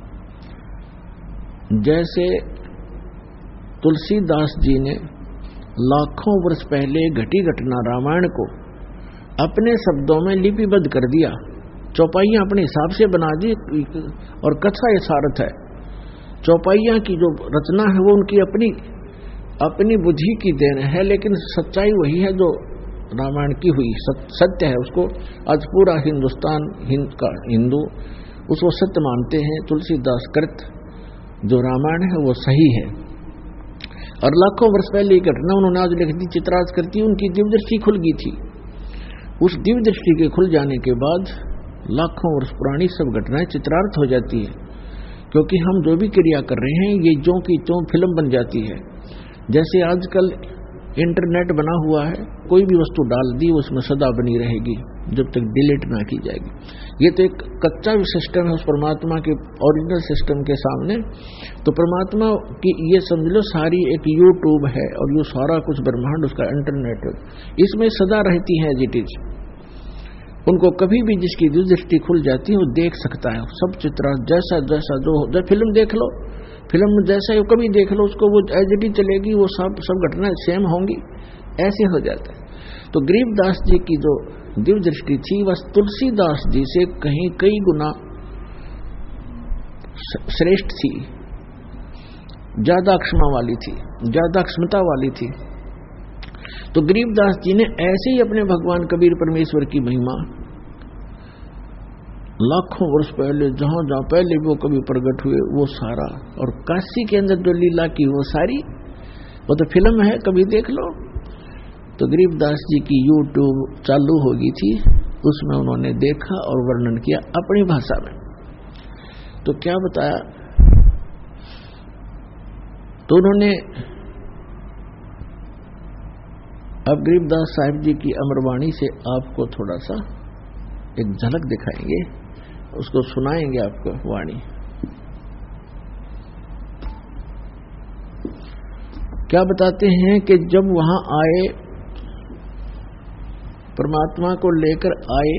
Speaker 2: जैसे तुलसीदास जी ने लाखों वर्ष पहले घटी घटना रामायण को अपने शब्दों में लिपिबद्ध कर दिया, चौपाइयां अपने हिसाब से बना दी, और कथा यथार्थ है। चौपाइयां की जो रचना है वो उनकी अपनी बुद्धि की देन है, लेकिन सच्चाई वही है जो रामायण की हुई सत्य है। उसको आज पूरा हिंदुस्तान हिंदू उसको सत्य मानते हैं। तुलसीदास कृत जो रामायण है वो सही है, और लाखों वर्ष पहले ये घटना उन्होंने आज लिख दी, चित्रार्थ करती। उनकी दिव्य दृष्टि खुल गई थी। उस दिव्य दृष्टि के खुल जाने के बाद लाखों वर्ष पुरानी सब घटनाएं चित्रार्थ हो जाती है, क्योंकि हम जो भी क्रिया कर रहे हैं ये ज्यों की त्यों फिल्म बन जाती है। जैसे आजकल इंटरनेट बना हुआ है, कोई भी वस्तु डाल दी उसमें सदा बनी रहेगी जब तक डिलीट ना की जाएगी। ये तो एक कच्चा सिस्टम है उस परमात्मा के ओरिजिनल सिस्टम के सामने। तो परमात्मा की ये समझ लो सारी एक यूट्यूब है, और ये सारा कुछ ब्रह्मांड उसका इंटरनेट है, इसमें सदा रहती है एज इट इज। उनको कभी भी जिसकी दृष्टि खुल जाती है वो देख सकता है सब चित्र, जैसा जैसा जो फिल्म देख लो, फिल्म जैसा ही कभी देख लो उसको, वो एज इट इज चलेगी, वो सब घटनाएं सेम होंगी, ऐसे हो जाता है। तो गरीबदास जी की जो दिव्य दृष्टि थी वह तुलसीदास जी से कहीं कई गुना श्रेष्ठ थी, ज्यादा क्षमा वाली थी, ज्यादा क्षमता वाली थी। तो गरीबदास जी ने ऐसे ही अपने भगवान कबीर परमेश्वर की महिमा लाखों वर्ष पहले जहां जहां पहले वो कभी प्रकट हुए वो सारा, और काशी के अंदर जो लीला की वो सारी, वो तो फिल्म है, कभी देख लो। तो गरीबदास जी की यूट्यूब चालू हो गई थी, उसमें उन्होंने देखा और वर्णन किया अपनी भाषा में। तो क्या बताया, तो उन्होंने अब गरीबदास साहिब जी की अमरवाणी से आपको थोड़ा सा एक झलक दिखाएंगे, उसको सुनाएंगे आपको वाणी। क्या बताते हैं कि जब वहां आए, परमात्मा को लेकर आए,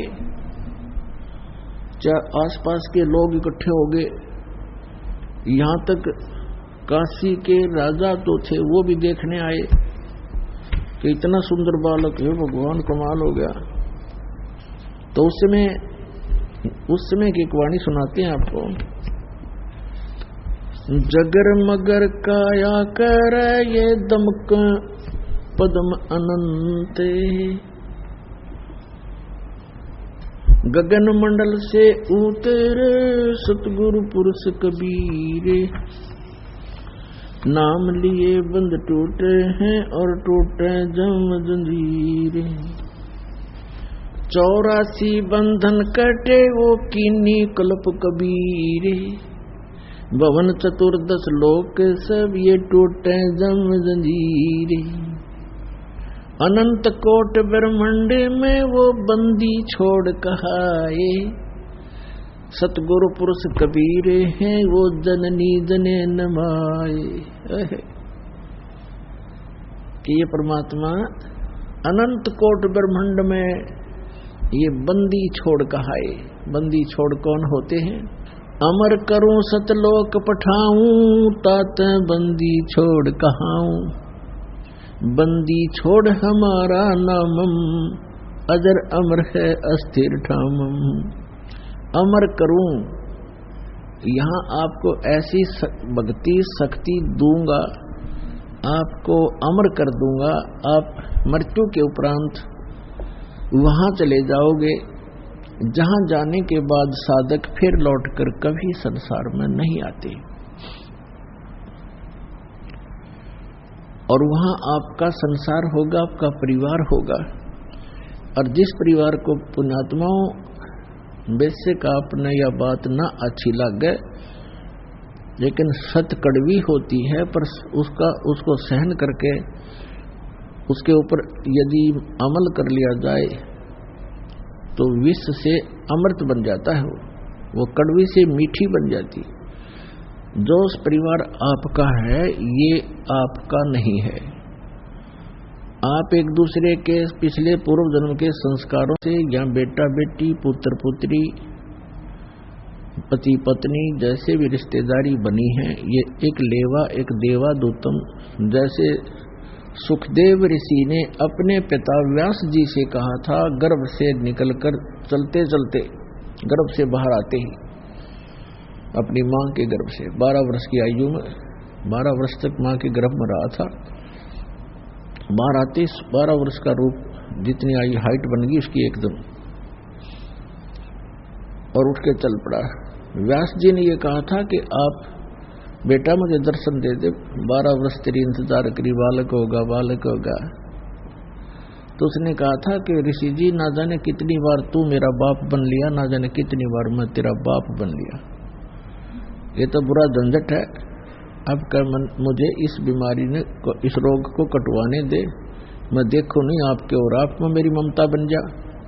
Speaker 2: चाहे आसपास के लोग इकट्ठे हो गए, यहां तक काशी के राजा तो थे वो भी देखने आए कि इतना सुंदर बालक है, भगवान कमाल हो गया। तो उस समय की एक वाणी सुनाते हैं आपको। जगर मगर काया कर ये दमक पदम अनंत, गगन मंडल से उतरे सतगुरु पुरुष कबीर, नाम लिए बंद टूटे हैं और टूटे जम जंजीर, 84 बंधन कटे वो कीनी कल्प कबीर, भवन चतुर्दश लोक सब ये टूटे जम जंजीर, अनंत कोट ब्रह्मांड में वो बंदी छोड़ कहाए, सतगुरु पुरुष कबीर हैं वो जननी जने नमाए। कि ये परमात्मा अनंत कोट ब्रह्मांड में ये बंदी छोड़ कहाए। बंदी छोड़ कौन होते हैं? अमर करूं सतलोक पठाऊं, तात बंदी छोड़ कहाऊं, बंदी छोड़ हमारा नामम, अजर अमर है अस्थिर ठामम। अमर करूं, यहां आपको ऐसी भक्ति शक्ति दूंगा, आपको अमर कर दूंगा। आप मृत्यु के उपरांत वहां चले जाओगे जहां जाने के बाद साधक फिर लौटकर कभी संसार में नहीं आते, और वहां आपका संसार होगा, आपका परिवार होगा। और जिस परिवार को पुण्यात्माओं बेशक आपने यह बात ना अच्छी लगे, लेकिन सत कड़वी होती है, पर उसको सहन करके उसके ऊपर यदि अमल कर लिया जाए तो विष से अमृत बन जाता है, वो कड़वी से मीठी बन जाती। जो उस परिवार आपका है ये आपका नहीं है। आप एक दूसरे के पिछले पूर्व जन्म के संस्कारों से या बेटा बेटी, पुत्र पुत्री, पति पत्नी जैसे भी रिश्तेदारी बनी है, ये एक लेवा एक देवा दूतम। जैसे सुखदेव ऋषि ने अपने पिता व्यास जी से कहा था, गर्भ से निकलकर चलते चलते गर्भ से बाहर आते ही अपनी मां के गर्भ से 12 वर्ष की आयु में 12 वर्ष तक मां के गर्भ में रहा था। बाहर आते 12 वर्ष का रूप जितनी आई हाइट बन गई उसकी एकदम, और उठ के चल पड़ा। व्यास जी ने ये कहा था कि आप बेटा मुझे दर्शन दे दे, 12 वर्ष तेरी इंतजार करी, बालक होगा बालक होगा। तो उसने कहा था कि ऋषि जी ना जाने कितनी बार तू मेरा बाप बन लिया, ना जाने कितनी बार मैं तेरा बाप बन लिया। ये तो बुरा झंझट है। अब कर मुझे इस बीमारी ने इस रोग को कटवाने दे, मैं देखूं नहीं आपके और आप में मेरी ममता बन जा,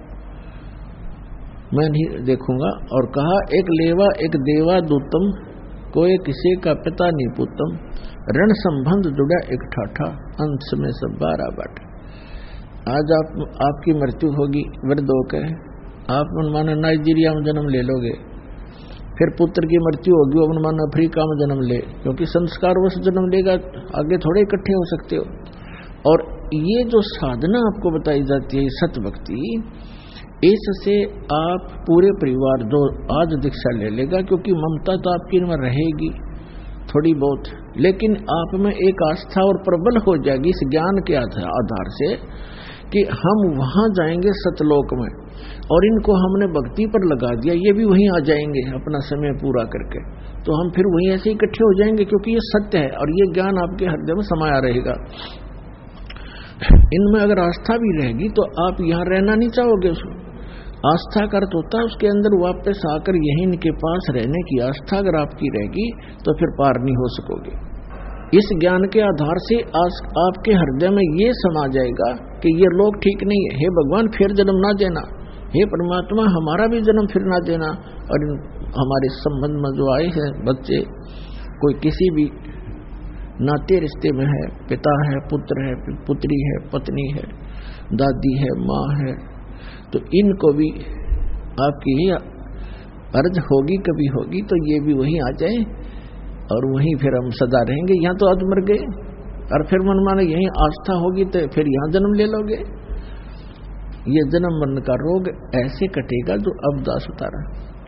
Speaker 2: मैं नहीं देखूंगा। और कहा एक लेवा एक देवा दूतम, कोई किसी का पिता नहीं पुतम, ऋण संबंध जुड़ा एक ठाठा, अंत में सब 12 बाट। आज आपकी मृत्यु होगी वृद्ध होकर, आप मनमाना नाइजीरिया में जन्म ले लोगे, फिर पुत्र की मृत्यु होगी वो मन अफ्रीका में जन्म ले, क्योंकि संस्कार वश जन्म लेगा, आगे थोड़े इकट्ठे हो सकते हो। और ये जो साधना आपको बताई जाती है सत भक्ति, इससे आप पूरे परिवार जो आज दीक्षा ले लेगा, क्योंकि ममता तो आपकी में रहेगी थोड़ी बहुत, लेकिन आप में एक आस्था और प्रबल हो जाएगी इस ज्ञान के आधार से कि हम वहां जाएंगे सतलोक में, और इनको हमने भक्ति पर लगा दिया, ये भी वहीं आ जाएंगे अपना समय पूरा करके, तो हम फिर वहीं ऐसे इकट्ठे हो जाएंगे, क्योंकि ये सत्य है और ये ज्ञान आपके हृदय में समाया रहेगा। इनमें अगर आस्था भी रहेगी तो आप यहाँ रहना नहीं चाहोगे। आस्था का अर्थ होता है उसके अंदर वापस आकर यहीं इनके पास रहने की आस्था अगर आपकी रहेगी तो फिर पार नहीं हो सकोगे। इस ज्ञान के आधार से आपके हृदय में ये समा जाएगा कि ये लोग ठीक नहीं है, हे भगवान फिर जन्म ना देना, हे परमात्मा हमारा भी जन्म फिर ना देना। और हमारे संबंध में जो आए हैं बच्चे, कोई किसी भी नाते रिश्ते में है, पिता है, पुत्र है, पुत्री है, पत्नी है, दादी है, माँ है, तो इनको भी आपकी ही अर्ज होगी, कभी होगी तो ये भी वहीं आ जाए और वहीं फिर हम सदा रहेंगे। यहाँ तो आज मर गए और फिर मन माने यहीं आस्था होगी तो फिर यहाँ जन्म ले लोगे। ये जन्म मरण का रोग ऐसे कटेगा जो अब दास उतारा।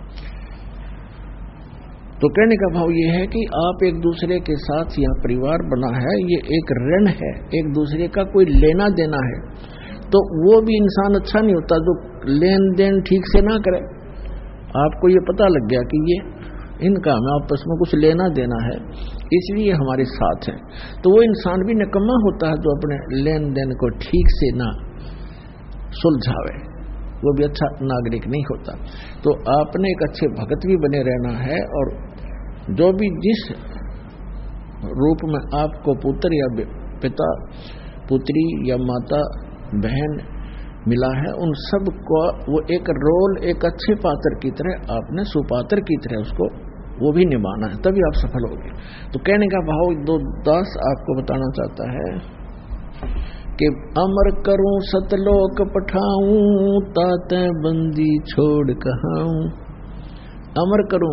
Speaker 2: तो कहने का भाव ये है कि आप एक दूसरे के साथ यह परिवार बना है, ये एक ऋण है, एक दूसरे का कोई लेना देना है, तो वो भी इंसान अच्छा नहीं होता जो लेन देन ठीक से ना करे। आपको ये पता लग गया कि ये इनका में आपस में कुछ लेना देना है, इसलिए हमारे साथ है, तो वो इंसान भी निकम्मा होता है जो अपने लेन देन को ठीक से ना सुलझावे, वो भी अच्छा नागरिक नहीं होता। तो आपने एक अच्छे भगत भी बने रहना है, और जो भी जिस रूप में आपको पुत्र या पिता, पुत्री या माता, बहन मिला है, उन सब को वो एक रोल एक अच्छे पात्र की तरह आपने सुपात्र की तरह उसको वो भी निभाना है, तभी आप सफल होगे। तो कहने का भाव दो दास आपको बताना चाहता है कि अमर करूं सतलोक पठाऊं, ताते बंदी छोड़ कहाऊं। अमर करूं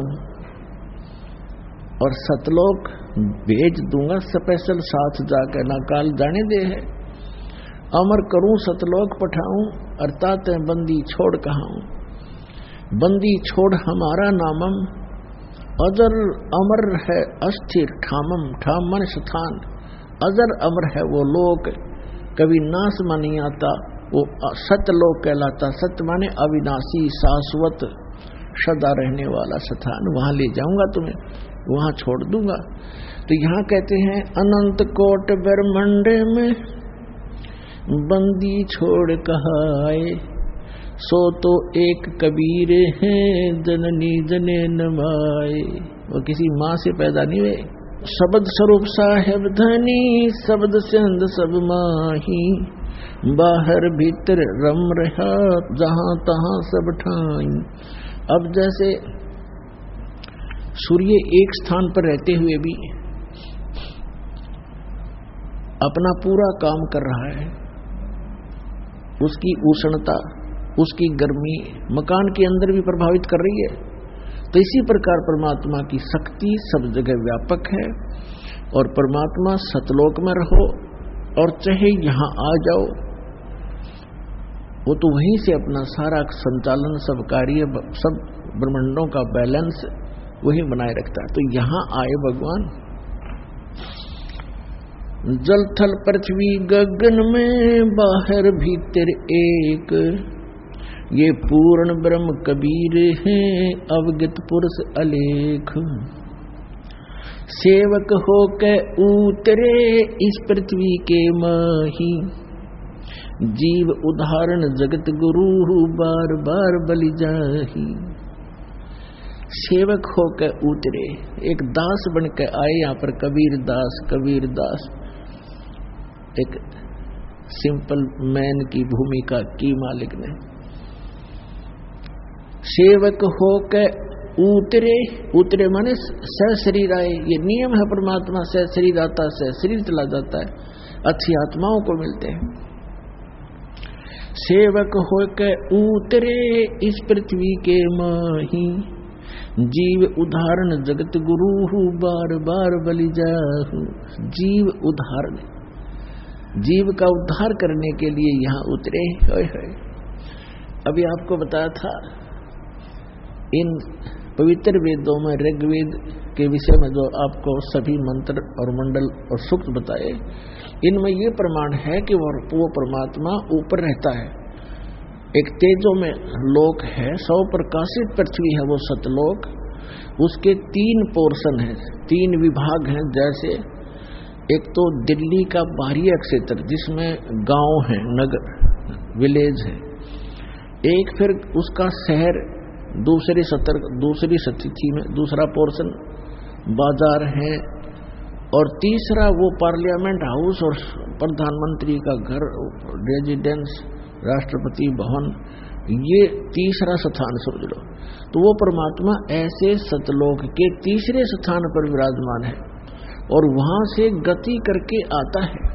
Speaker 2: और सतलोक भेज दूंगा, स्पेशल साथ जाकर ना काल जाने दे है। अमर करूं सतलोक पठाऊं, और ताते बंदी छोड़ कहाऊं। बंदी छोड़ हमारा नामम, अजर अमर है अस्थिर ठामम। ठाम मन स्थान, अजर अमर है वो लोक, कभी नाश में नहीं आता, वो सतलोक कहलाता। सत्य माने अविनाशी, शाश्वत, सदा रहने वाला स्थान, वहां ले जाऊंगा तुम्हें, वहां छोड़ दूंगा। तो यहाँ कहते हैं अनंत कोट ब्रह्मांड में बंदी छोड़ कहाए, सो तो एक कबीर है जननी जने नवाए। वो किसी माँ से पैदा नहीं हुए। शब्द स्वरूप साहेब धनी, शब्द सिंध सब माही, बाहर भीतर रम रहा, जहां तहां सब ठाई। अब जैसे सूर्य एक स्थान पर रहते हुए भी अपना पूरा काम कर रहा है, उसकी उष्णता, उसकी गर्मी मकान के अंदर भी प्रभावित कर रही है। तो इसी प्रकार परमात्मा की शक्ति सब जगह व्यापक है, और परमात्मा सतलोक में रहो और चाहे यहां आ जाओ, वो तो वहीं से अपना सारा संचालन, सब कार्य, सब ब्रह्मांडों का बैलेंस वही बनाए रखता है। तो यहां आए भगवान, जल थल पृथ्वी गगन में बाहर भीतर एक, ये पूर्ण ब्रह्म कबीर हैं अवगत पुरुष अलेख। सेवक हो के उतरे इस पृथ्वी के माही, जीव उदाहरण जगत गुरु बार बार बलि जाही। सेवक हो के उतरे, एक दास बन के आए यहाँ पर कबीर दास। कबीर दास एक सिंपल मैन की भूमिका की मालिक ने। सेवक हो के उतरे, उतरे माने सशरीर आए। ये नियम है परमात्मा, सशरीर आता, सशरीर चला जाता है, अच्छी आत्माओं को मिलते हैं। सेवक हो के उतरे इस पृथ्वी के माही, जीव उदाहरण जगत गुरु बार बार बलि जाहु। जीव उदाहरण, जीव का उद्धार करने के लिए यहाँ उतरे। अभी आपको बताया था इन पवित्र वेदों में, ऋग्वेद के विषय में जो आपको सभी मंत्र और मंडल और सूक्त बताए, इनमें ये प्रमाण है कि वो परमात्मा ऊपर रहता है। एक तेजो में लोक है, 100 प्रकाशित पृथ्वी है वो सतलोक। उसके 3 पोर्शन हैं, 3 विभाग हैं। जैसे एक तो दिल्ली का बाहरी क्षेत्र जिसमें गांव है, नगर, विलेज है। एक फिर उसका शहर दूसरी स्थिति में, दूसरा पोर्शन बाजार है, और तीसरा वो पार्लियामेंट हाउस और प्रधानमंत्री का घर, रेजिडेंस, राष्ट्रपति भवन, ये तीसरा स्थान समझ लो। तो वो परमात्मा ऐसे सतलोक के तीसरे स्थान पर विराजमान है। और वहां से गति करके आता है।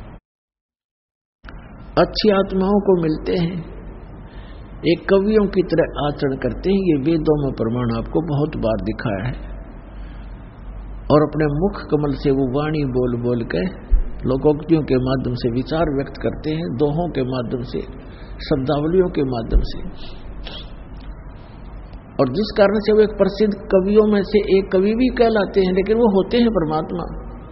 Speaker 2: अच्छी आत्माओं को मिलते हैं, एक कवियों की तरह आचरण करते हैं। ये वेदों में प्रमाण आपको बहुत बार दिखाया है। और अपने मुख कमल से वो वाणी बोल बोल के लोकोक्तियों के माध्यम से विचार व्यक्त करते हैं, दोहों के माध्यम से, शब्दावलियों के माध्यम से। और जिस कारण से वो एक प्रसिद्ध कवियों में से एक कवि भी कहलाते हैं, लेकिन वो होते हैं परमात्मा।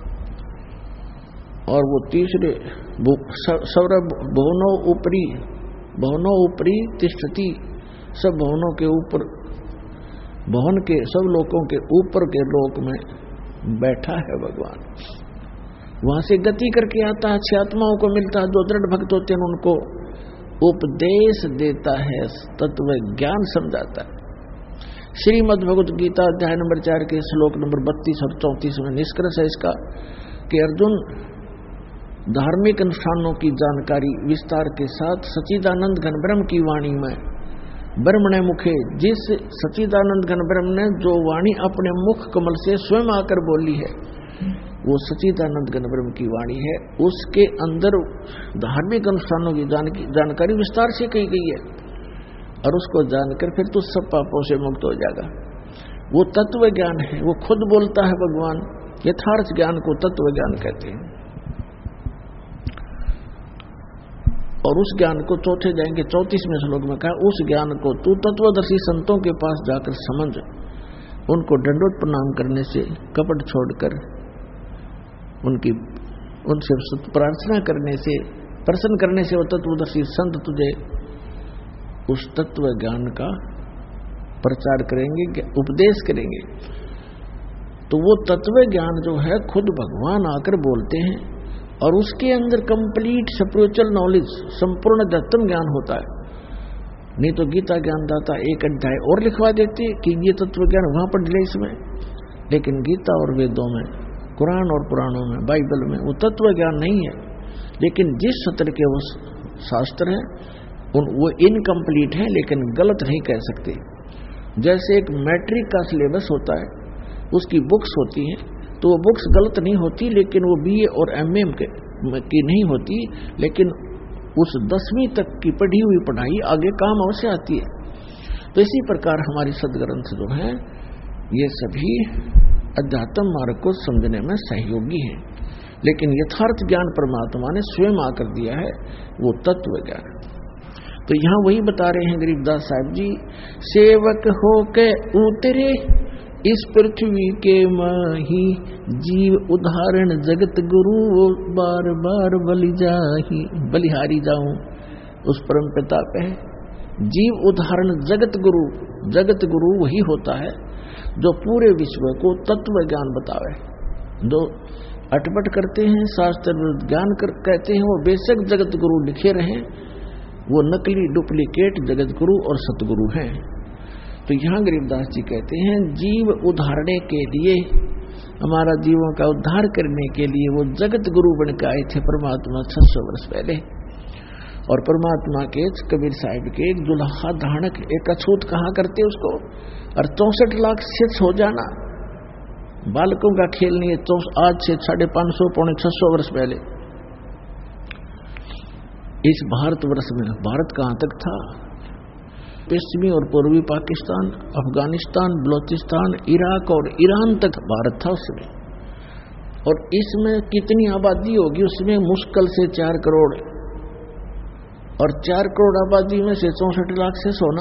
Speaker 2: और वो तीसरे सौरभ भवनों ऊपरी तिष्ठति, सब भवनों के ऊपर, भवन के सब लोकों के ऊपर के लोक में बैठा है भगवान। वहां से गति करके आता है, अच्छी आत्माओं को मिलता है, जो दृढ़ भक्त होते हैं उनको उपदेश देता है, तत्व ज्ञान समझाता है। श्रीमद् भगवत गीता अध्याय नंबर 4 के श्लोक नंबर 32 और 34 में निष्कर्ष है इसका कि अर्जुन, धार्मिक अनुष्ठानों की जानकारी विस्तार के साथ सच्चिदानंद घन ब्रह्म की वाणी में, ब्रह्मणे मुखे, जिस सच्चिदानंद घन ब्रह्म ने जो वाणी अपने मुख कमल से स्वयं आकर बोली है, वो सच्चिदानंद घन ब्रह्म की वाणी है। उसके अंदर धार्मिक अनुष्ठानों की जानकारी विस्तार से कही गई है, और उसको जानकर फिर तो सब पापों से मुक्त हो जाएगा। वो तत्व ज्ञान है, वो खुद बोलता है भगवान। यथार्थ ज्ञान को तत्व ज्ञान कहते हैं। और उस ज्ञान को चौथे जाएंगे 34वें श्लोक में कहा, उस ज्ञान को तू तत्वदर्शी संतों के पास जाकर समझ, उनको दंडोत प्रणाम करने से, कपट छोड़कर उनसे प्रार्थना करने से, प्रसन्न करने से वो तत्वदर्शी संत तुझे उस तत्व ज्ञान का प्रचार करेंगे, उपदेश करेंगे। तो वो तत्व ज्ञान जो है खुद भगवान आकर बोलते हैं, और उसके अंदर कंप्लीट स्पिरिचुअल नॉलेज, संपूर्ण अध्यात्म ज्ञान होता है। नहीं तो गीता ज्ञानदाता एक अध्याय और लिखवा देते कि ये तत्व ज्ञान वहां पर डिले इसमें, लेकिन गीता और वेदों में, कुरान और पुराणों में, बाइबल में वो तत्व ज्ञान नहीं है। लेकिन जिस सत्र के वो शास्त्र हैं वो इनकम्प्लीट है, लेकिन गलत नहीं कह सकते। जैसे एक मैट्रिक का सिलेबस होता है, उसकी बुक्स होती हैं, तो वो बुक्स गलत नहीं होती, लेकिन वो बीए और एमए की नहीं होती, लेकिन उस 10वीं तक की पढ़ी हुई पढ़ाई आगे काम अवश्य आती है। तो इसी प्रकार हमारी सदग्रंथ जो है ये सभी अध्यात्म मार्ग को समझने में सहयोगी हैं, लेकिन यथार्थ ज्ञान परमात्मा ने स्वयं आकर दिया है, वो तत्व ज्ञान। तो यहां वही बता रहे हैं गरीबदास साहब जी, सेवक हो के उतरे इस पृथ्वी के माही, जीव उदाहरण जगत गुरु, बार बार बलिहारी जाऊं उस परम पिता पे। जीव उदाहरण जगत गुरु, जगत गुरु वही होता है जो पूरे विश्व को तत्व ज्ञान बतावे। जो अटपट करते हैं, शास्त्र ज्ञान कहते हैं, वो बेशक जगत गुरु लिखे रहे, वो नकली डुप्लीकेट जगत गुरु और सतगुरु हैं। तो यहां गरीबदास जी कहते हैं, जीव उद्धारने के लिए, हमारा जीवों का उद्धार करने के लिए वो जगत गुरु बन के आए थे परमात्मा 600 वर्ष पहले। और परमात्मा के कबीर साहिब के एक दुल्हा धानक, एक अछूत कहा करते उसको, और 64 लाख सिद्ध हो जाना बालकों का खेल नहीं है। आज से 550 पौने 600 वर्ष पहले इस भारतवर्ष में, भारत कहां तक था, पश्चिमी और पूर्वी पाकिस्तान, अफगानिस्तान, बलोचिस्तान, इराक और ईरान तक भारत था उसमें। और इसमें कितनी आबादी होगी, उसमें मुश्किल से 4 करोड़, और 4 करोड़ आबादी में से 64 लाख से सोना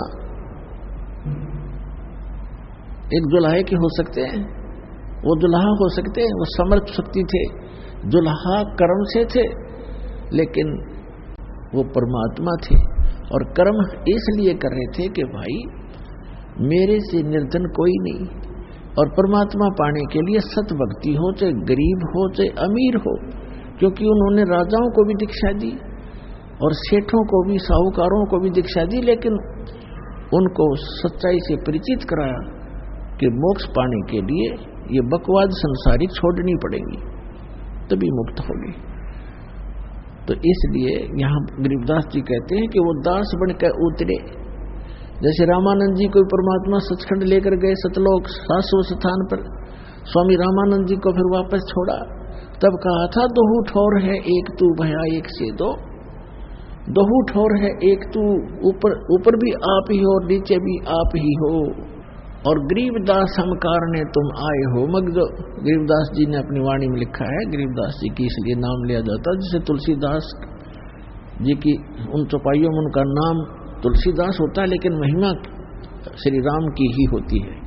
Speaker 2: एक दुल्हे के हो सकते हैं? वो दुल्हा हो सकते हैं? वो समर्थ शक्ति थे, दुल्हा कर्म से थे, लेकिन वो परमात्मा थे। और कर्म इसलिए कर रहे थे कि भाई मेरे से निर्धन कोई नहीं, और परमात्मा पाने के लिए सत भक्ति हो, चाहे गरीब हो चाहे अमीर हो, क्योंकि उन्होंने राजाओं को भी दीक्षा दी और सेठों को भी, साहूकारों को भी दीक्षा दी, लेकिन उनको सच्चाई से परिचित कराया कि मोक्ष पाने के लिए ये बकवाद संसारिक छोड़नी पड़ेगी, तभी मुक्त होगी। तो इसलिए यहाँ गरीबदास जी कहते हैं कि वो दास बनकर उतरे। जैसे रामानंद जी को परमात्मा सचखंड लेकर गए, सतलोक शाश्वत स्थान पर, स्वामी रामानंद जी को फिर वापस छोड़ा, तब कहा था दोहू ठोर है एक तू भया एक से दो, दोहू ठोर है एक तू, ऊपर भी आप ही हो और नीचे भी आप ही हो, और गरीबदास हम कारणे तुम आए हो। मगर गरीबदास जी ने अपनी वाणी में लिखा है, गरीबदास जी की इसलिए नाम लिया जाता है, जिसे तुलसीदास जी की उन चौपाइयों में उनका नाम तुलसीदास होता है, लेकिन महिमा श्री राम की ही होती है।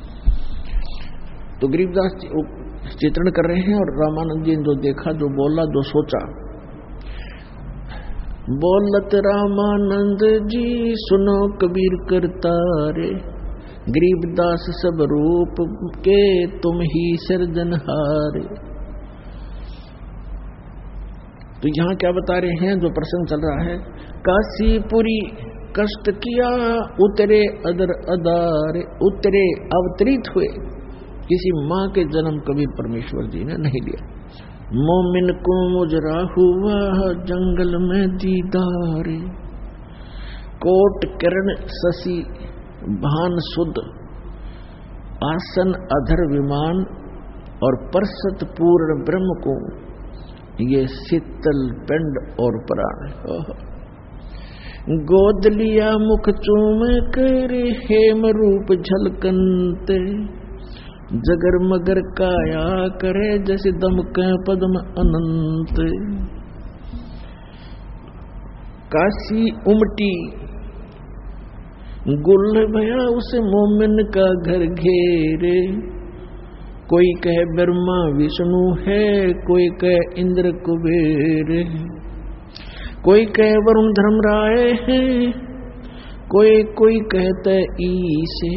Speaker 2: तो गरीबदास जी चित्रण कर रहे हैं और रामानंद जी ने जो देखा, जो बोला, जो सोचा, बोलत रामानंद जी सुनो कबीर करतारे, गरीबदास सब रूप के तुम ही सिरजनहारे। तो यहां क्या बता रहे हैं, जो प्रसंग चल रहा है, काशीपुरी कष्ट किया उतरे अदर अदारे, उतरे अवतरित हुए, किसी मां के जन्म कबीर परमेश्वर जी ने नहीं लिया। मोमिन को मुजरा हुआ जंगल में दीदारे, कोट किरण शशि भान सुध, आसन अधर विमान, और परसत पूर्ण ब्रह्म को ये शीतल पिंड और प्राण। गोद लिया मुख चूम कर हेम रूप झलकनते, जगर मगर काया करे जैसे दमक पद्म अनंत। काशी उमटी गुल भया उस मोमिन का घर घेरे, कोई कहे ब्रह्मा विष्णु है, कोई कहे इंद्र कुबेर, कोई कहे वरुण धर्मराय है, कोई कहते ईसे,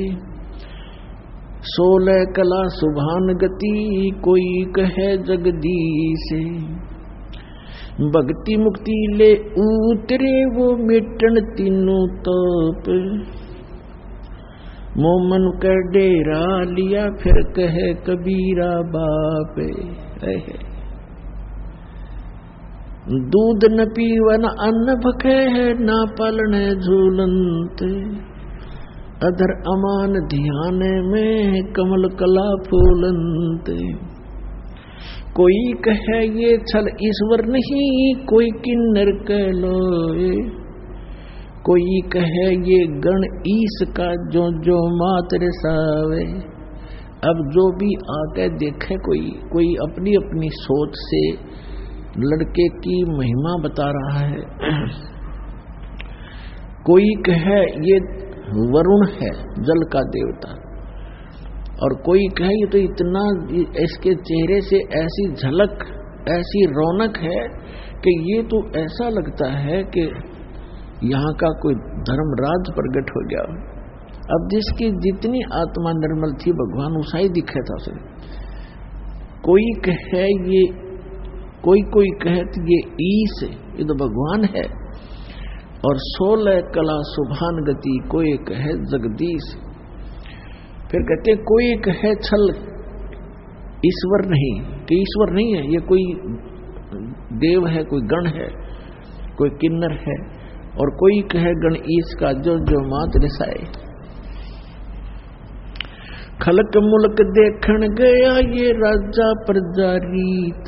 Speaker 2: 16 कला सुभान गति, कोई कहे जगदीश। भक्ति मुक्ति ले उतरे वो मिटन तीनों तप, मोमन का डेरा लिया फिर कहे कबीरा बाप। दूध न पीवन अन्न भखे है, ना पालन झूलंत, अधर अमान ध्यान में कमल कला फूलंत। कोई कहे ये छल ईश्वर नहीं, कोई किन्नर कह लोए, कोई कहे ये गण ईश का जो जो मात्र सावे। अब जो भी आके देखे कोई अपनी अपनी सोच से लड़के की महिमा बता रहा है। कोई कहे ये वरुण है जल का देवता, और कोई कहे ये तो इतना, इसके चेहरे से ऐसी झलक ऐसी रौनक है कि ये तो ऐसा लगता है कि यहाँ का कोई धर्मराज प्रकट हो गया। अब जिसकी जितनी आत्मा निर्मल थी भगवान उसा ही दिखे था उसे। कोई कहे ये, कोई कहे ये ईश, ये तो भगवान है, और 16 कला सुभान गति, कोई कहे जगदीश। फिर कहते कोई कहे छल ईश्वर नहीं, कि ईश्वर नहीं है, ये कोई देव है, कोई गण है, कोई किन्नर है, और कोई कहे गण ईश का जो जो मात रिसाए। खलक मुल्क देखण गया ये राजा प्रजा रीत,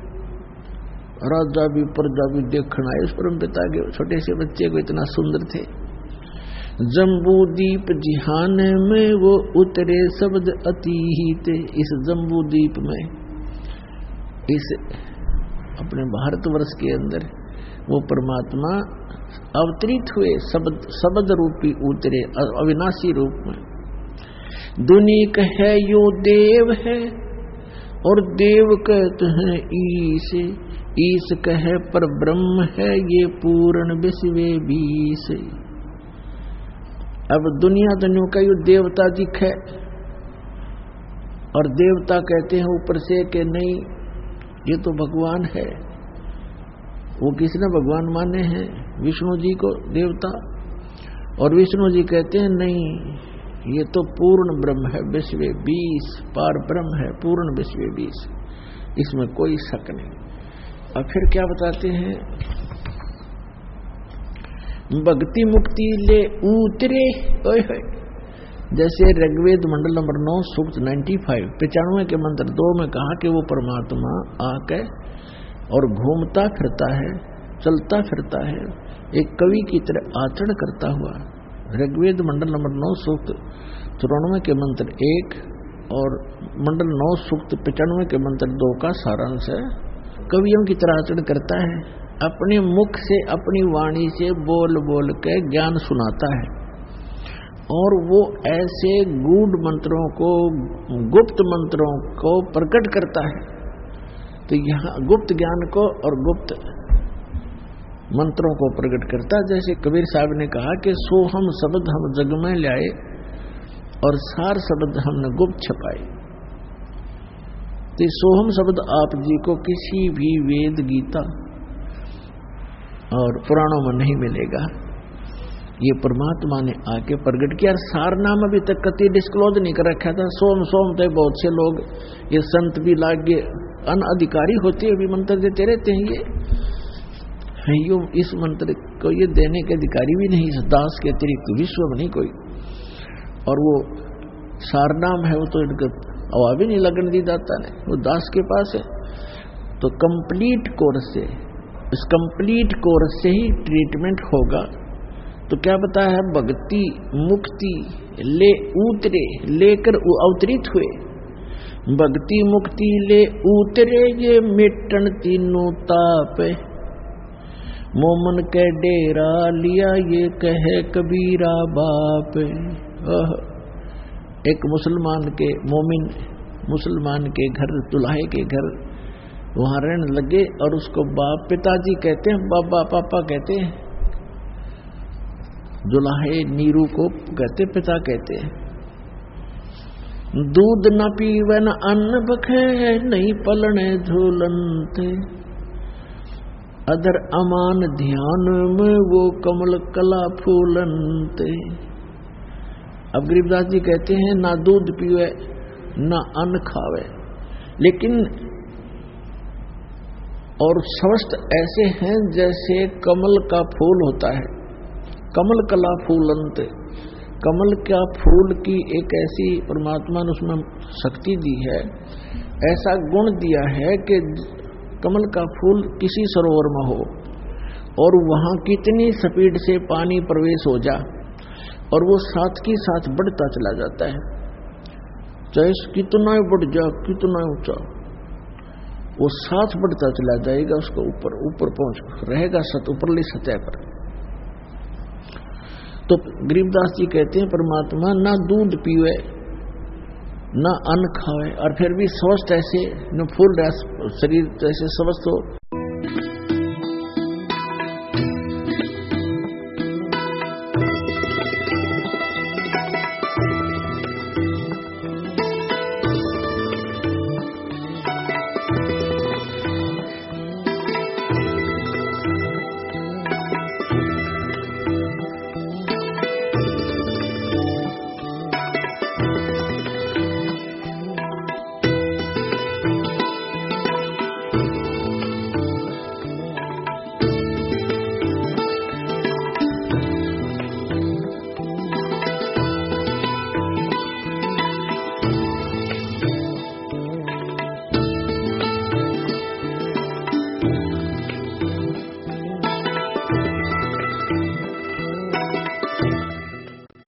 Speaker 2: राजा भी प्रजा भी देखण आए उस परम पिता के छोटे से बच्चे को, इतना सुंदर थे। जम्बू दीप जिहान में वो उतरे शब्द अतीत, इस जम्बू दीप में, इस अपने भारतवर्ष के अंदर वो परमात्मा अवतरित हुए, शब्द रूपी उतरे अविनाशी रूप में। दुनिक है यो देव है, और देव कहते हैं ईश, ईश कहे पर ब्रह्म है ये पूर्ण विश्व बीस। अब दुनिया का यो देवता दिखे, और देवता कहते हैं ऊपर से कि नहीं ये तो भगवान है। वो किसने भगवान माने हैं? विष्णु जी को देवता, और विष्णु जी कहते हैं नहीं ये तो पूर्ण ब्रह्म है, विश्व बीस, पार ब्रह्म है, पूर्ण विश्व बीस, इसमें कोई शक नहीं। अब फिर क्या बताते हैं, भक्ति मुक्ति ले उतरे, जैसे ऋग्वेद मंडल नंबर 9 सूक्त 95 के मंत्र 2 में कहा कि वो परमात्मा आके और घूमता फिरता है, चलता फिरता है, एक कवि की तरह आचरण करता हुआ। ऋग्वेद मंडल नंबर 9 सूक्त 94 के मंत्र 1 और मंडल 9 सूक्त 95 के मंत्र 2 का सारांश है। कवियों की तरह आचरण करता है, अपने मुख से अपनी वाणी से बोल बोल के ज्ञान सुनाता है, और वो ऐसे गूढ़ मंत्रों को, गुप्त मंत्रों को प्रकट करता है। तो यहाँ गुप्त ज्ञान को और गुप्त मंत्रों को प्रकट करता है। जैसे कबीर साहब ने कहा कि सोहम शब्द हम जग में लाए और सार शब्द हमने गुप्त छपाए। तो सोहम शब्द आप जी को किसी भी वेद, गीता और पुराणों में नहीं मिलेगा। ये परमात्मा ने आके प्रकट किया। सार नाम अभी तक कति डिस्क्लोज नहीं कर रखा था। सोम सोम तो बहुत से लोग, ये संत भी लागे अनअधिकारी होते हैं, भी मंत्र देते रहते हैं। ये इस मंत्र को ये देने के अधिकारी भी नहीं, दास के अतिरिक्त विश्व में नहीं कोई। और वो सार नाम है, वो तो इनका हवा भी नहीं लगने दी दाता ने, वो दास के पास है। तो कंप्लीट कोर्स से, इस कंप्लीट कोर्स से ही ट्रीटमेंट होगा। तो क्या बताया है? भक्ति मुक्ति ले उतरे, लेकर अवतरित हुए। भक्ति मुक्ति ले उतरे, ये मिटन तीनों ताप। मोमन के डेरा लिया, ये कहे कबीरा बाप। एक मुसलमान के, मोमिन मुसलमान के घर, दुल्हे के घर वहां रहने लगे, और उसको बाप, पिताजी कहते हैं, बाबा पापा कहते हैं। दुल्हे नीरू को कहते पिता कहते हैं। दूध न पीवे न अन्न बखे, नहीं पलने झूलनते। अधर अमान ध्यान में वो कमल कला फूलनते। अब गरीबदास जी कहते हैं ना दूध पीवे ना अन्न खावे, लेकिन और स्वस्थ ऐसे हैं जैसे कमल का फूल होता है। कमल कला फूलंत, कमल का फूल की एक ऐसी परमात्मा ने उसमें शक्ति दी है, ऐसा गुण दिया है कि कमल का फूल किसी सरोवर में हो और वहां कितनी स्पीड से पानी प्रवेश हो जा, और वो साथ की साथ बढ़ता चला जाता है। चाहे कितना बढ़ जा, कितना ऊंचा, वो साथ बढ़ता चला जाएगा, उसको ऊपर ऊपर पहुंच रहेगा, ऊपरली सतह पर। तो गरीबदास जी कहते हैं परमात्मा ना दूध पीवे ना अन्न खावे, और फिर भी स्वस्थ ऐसे न फूल शरीर जैसे स्वस्थ हो।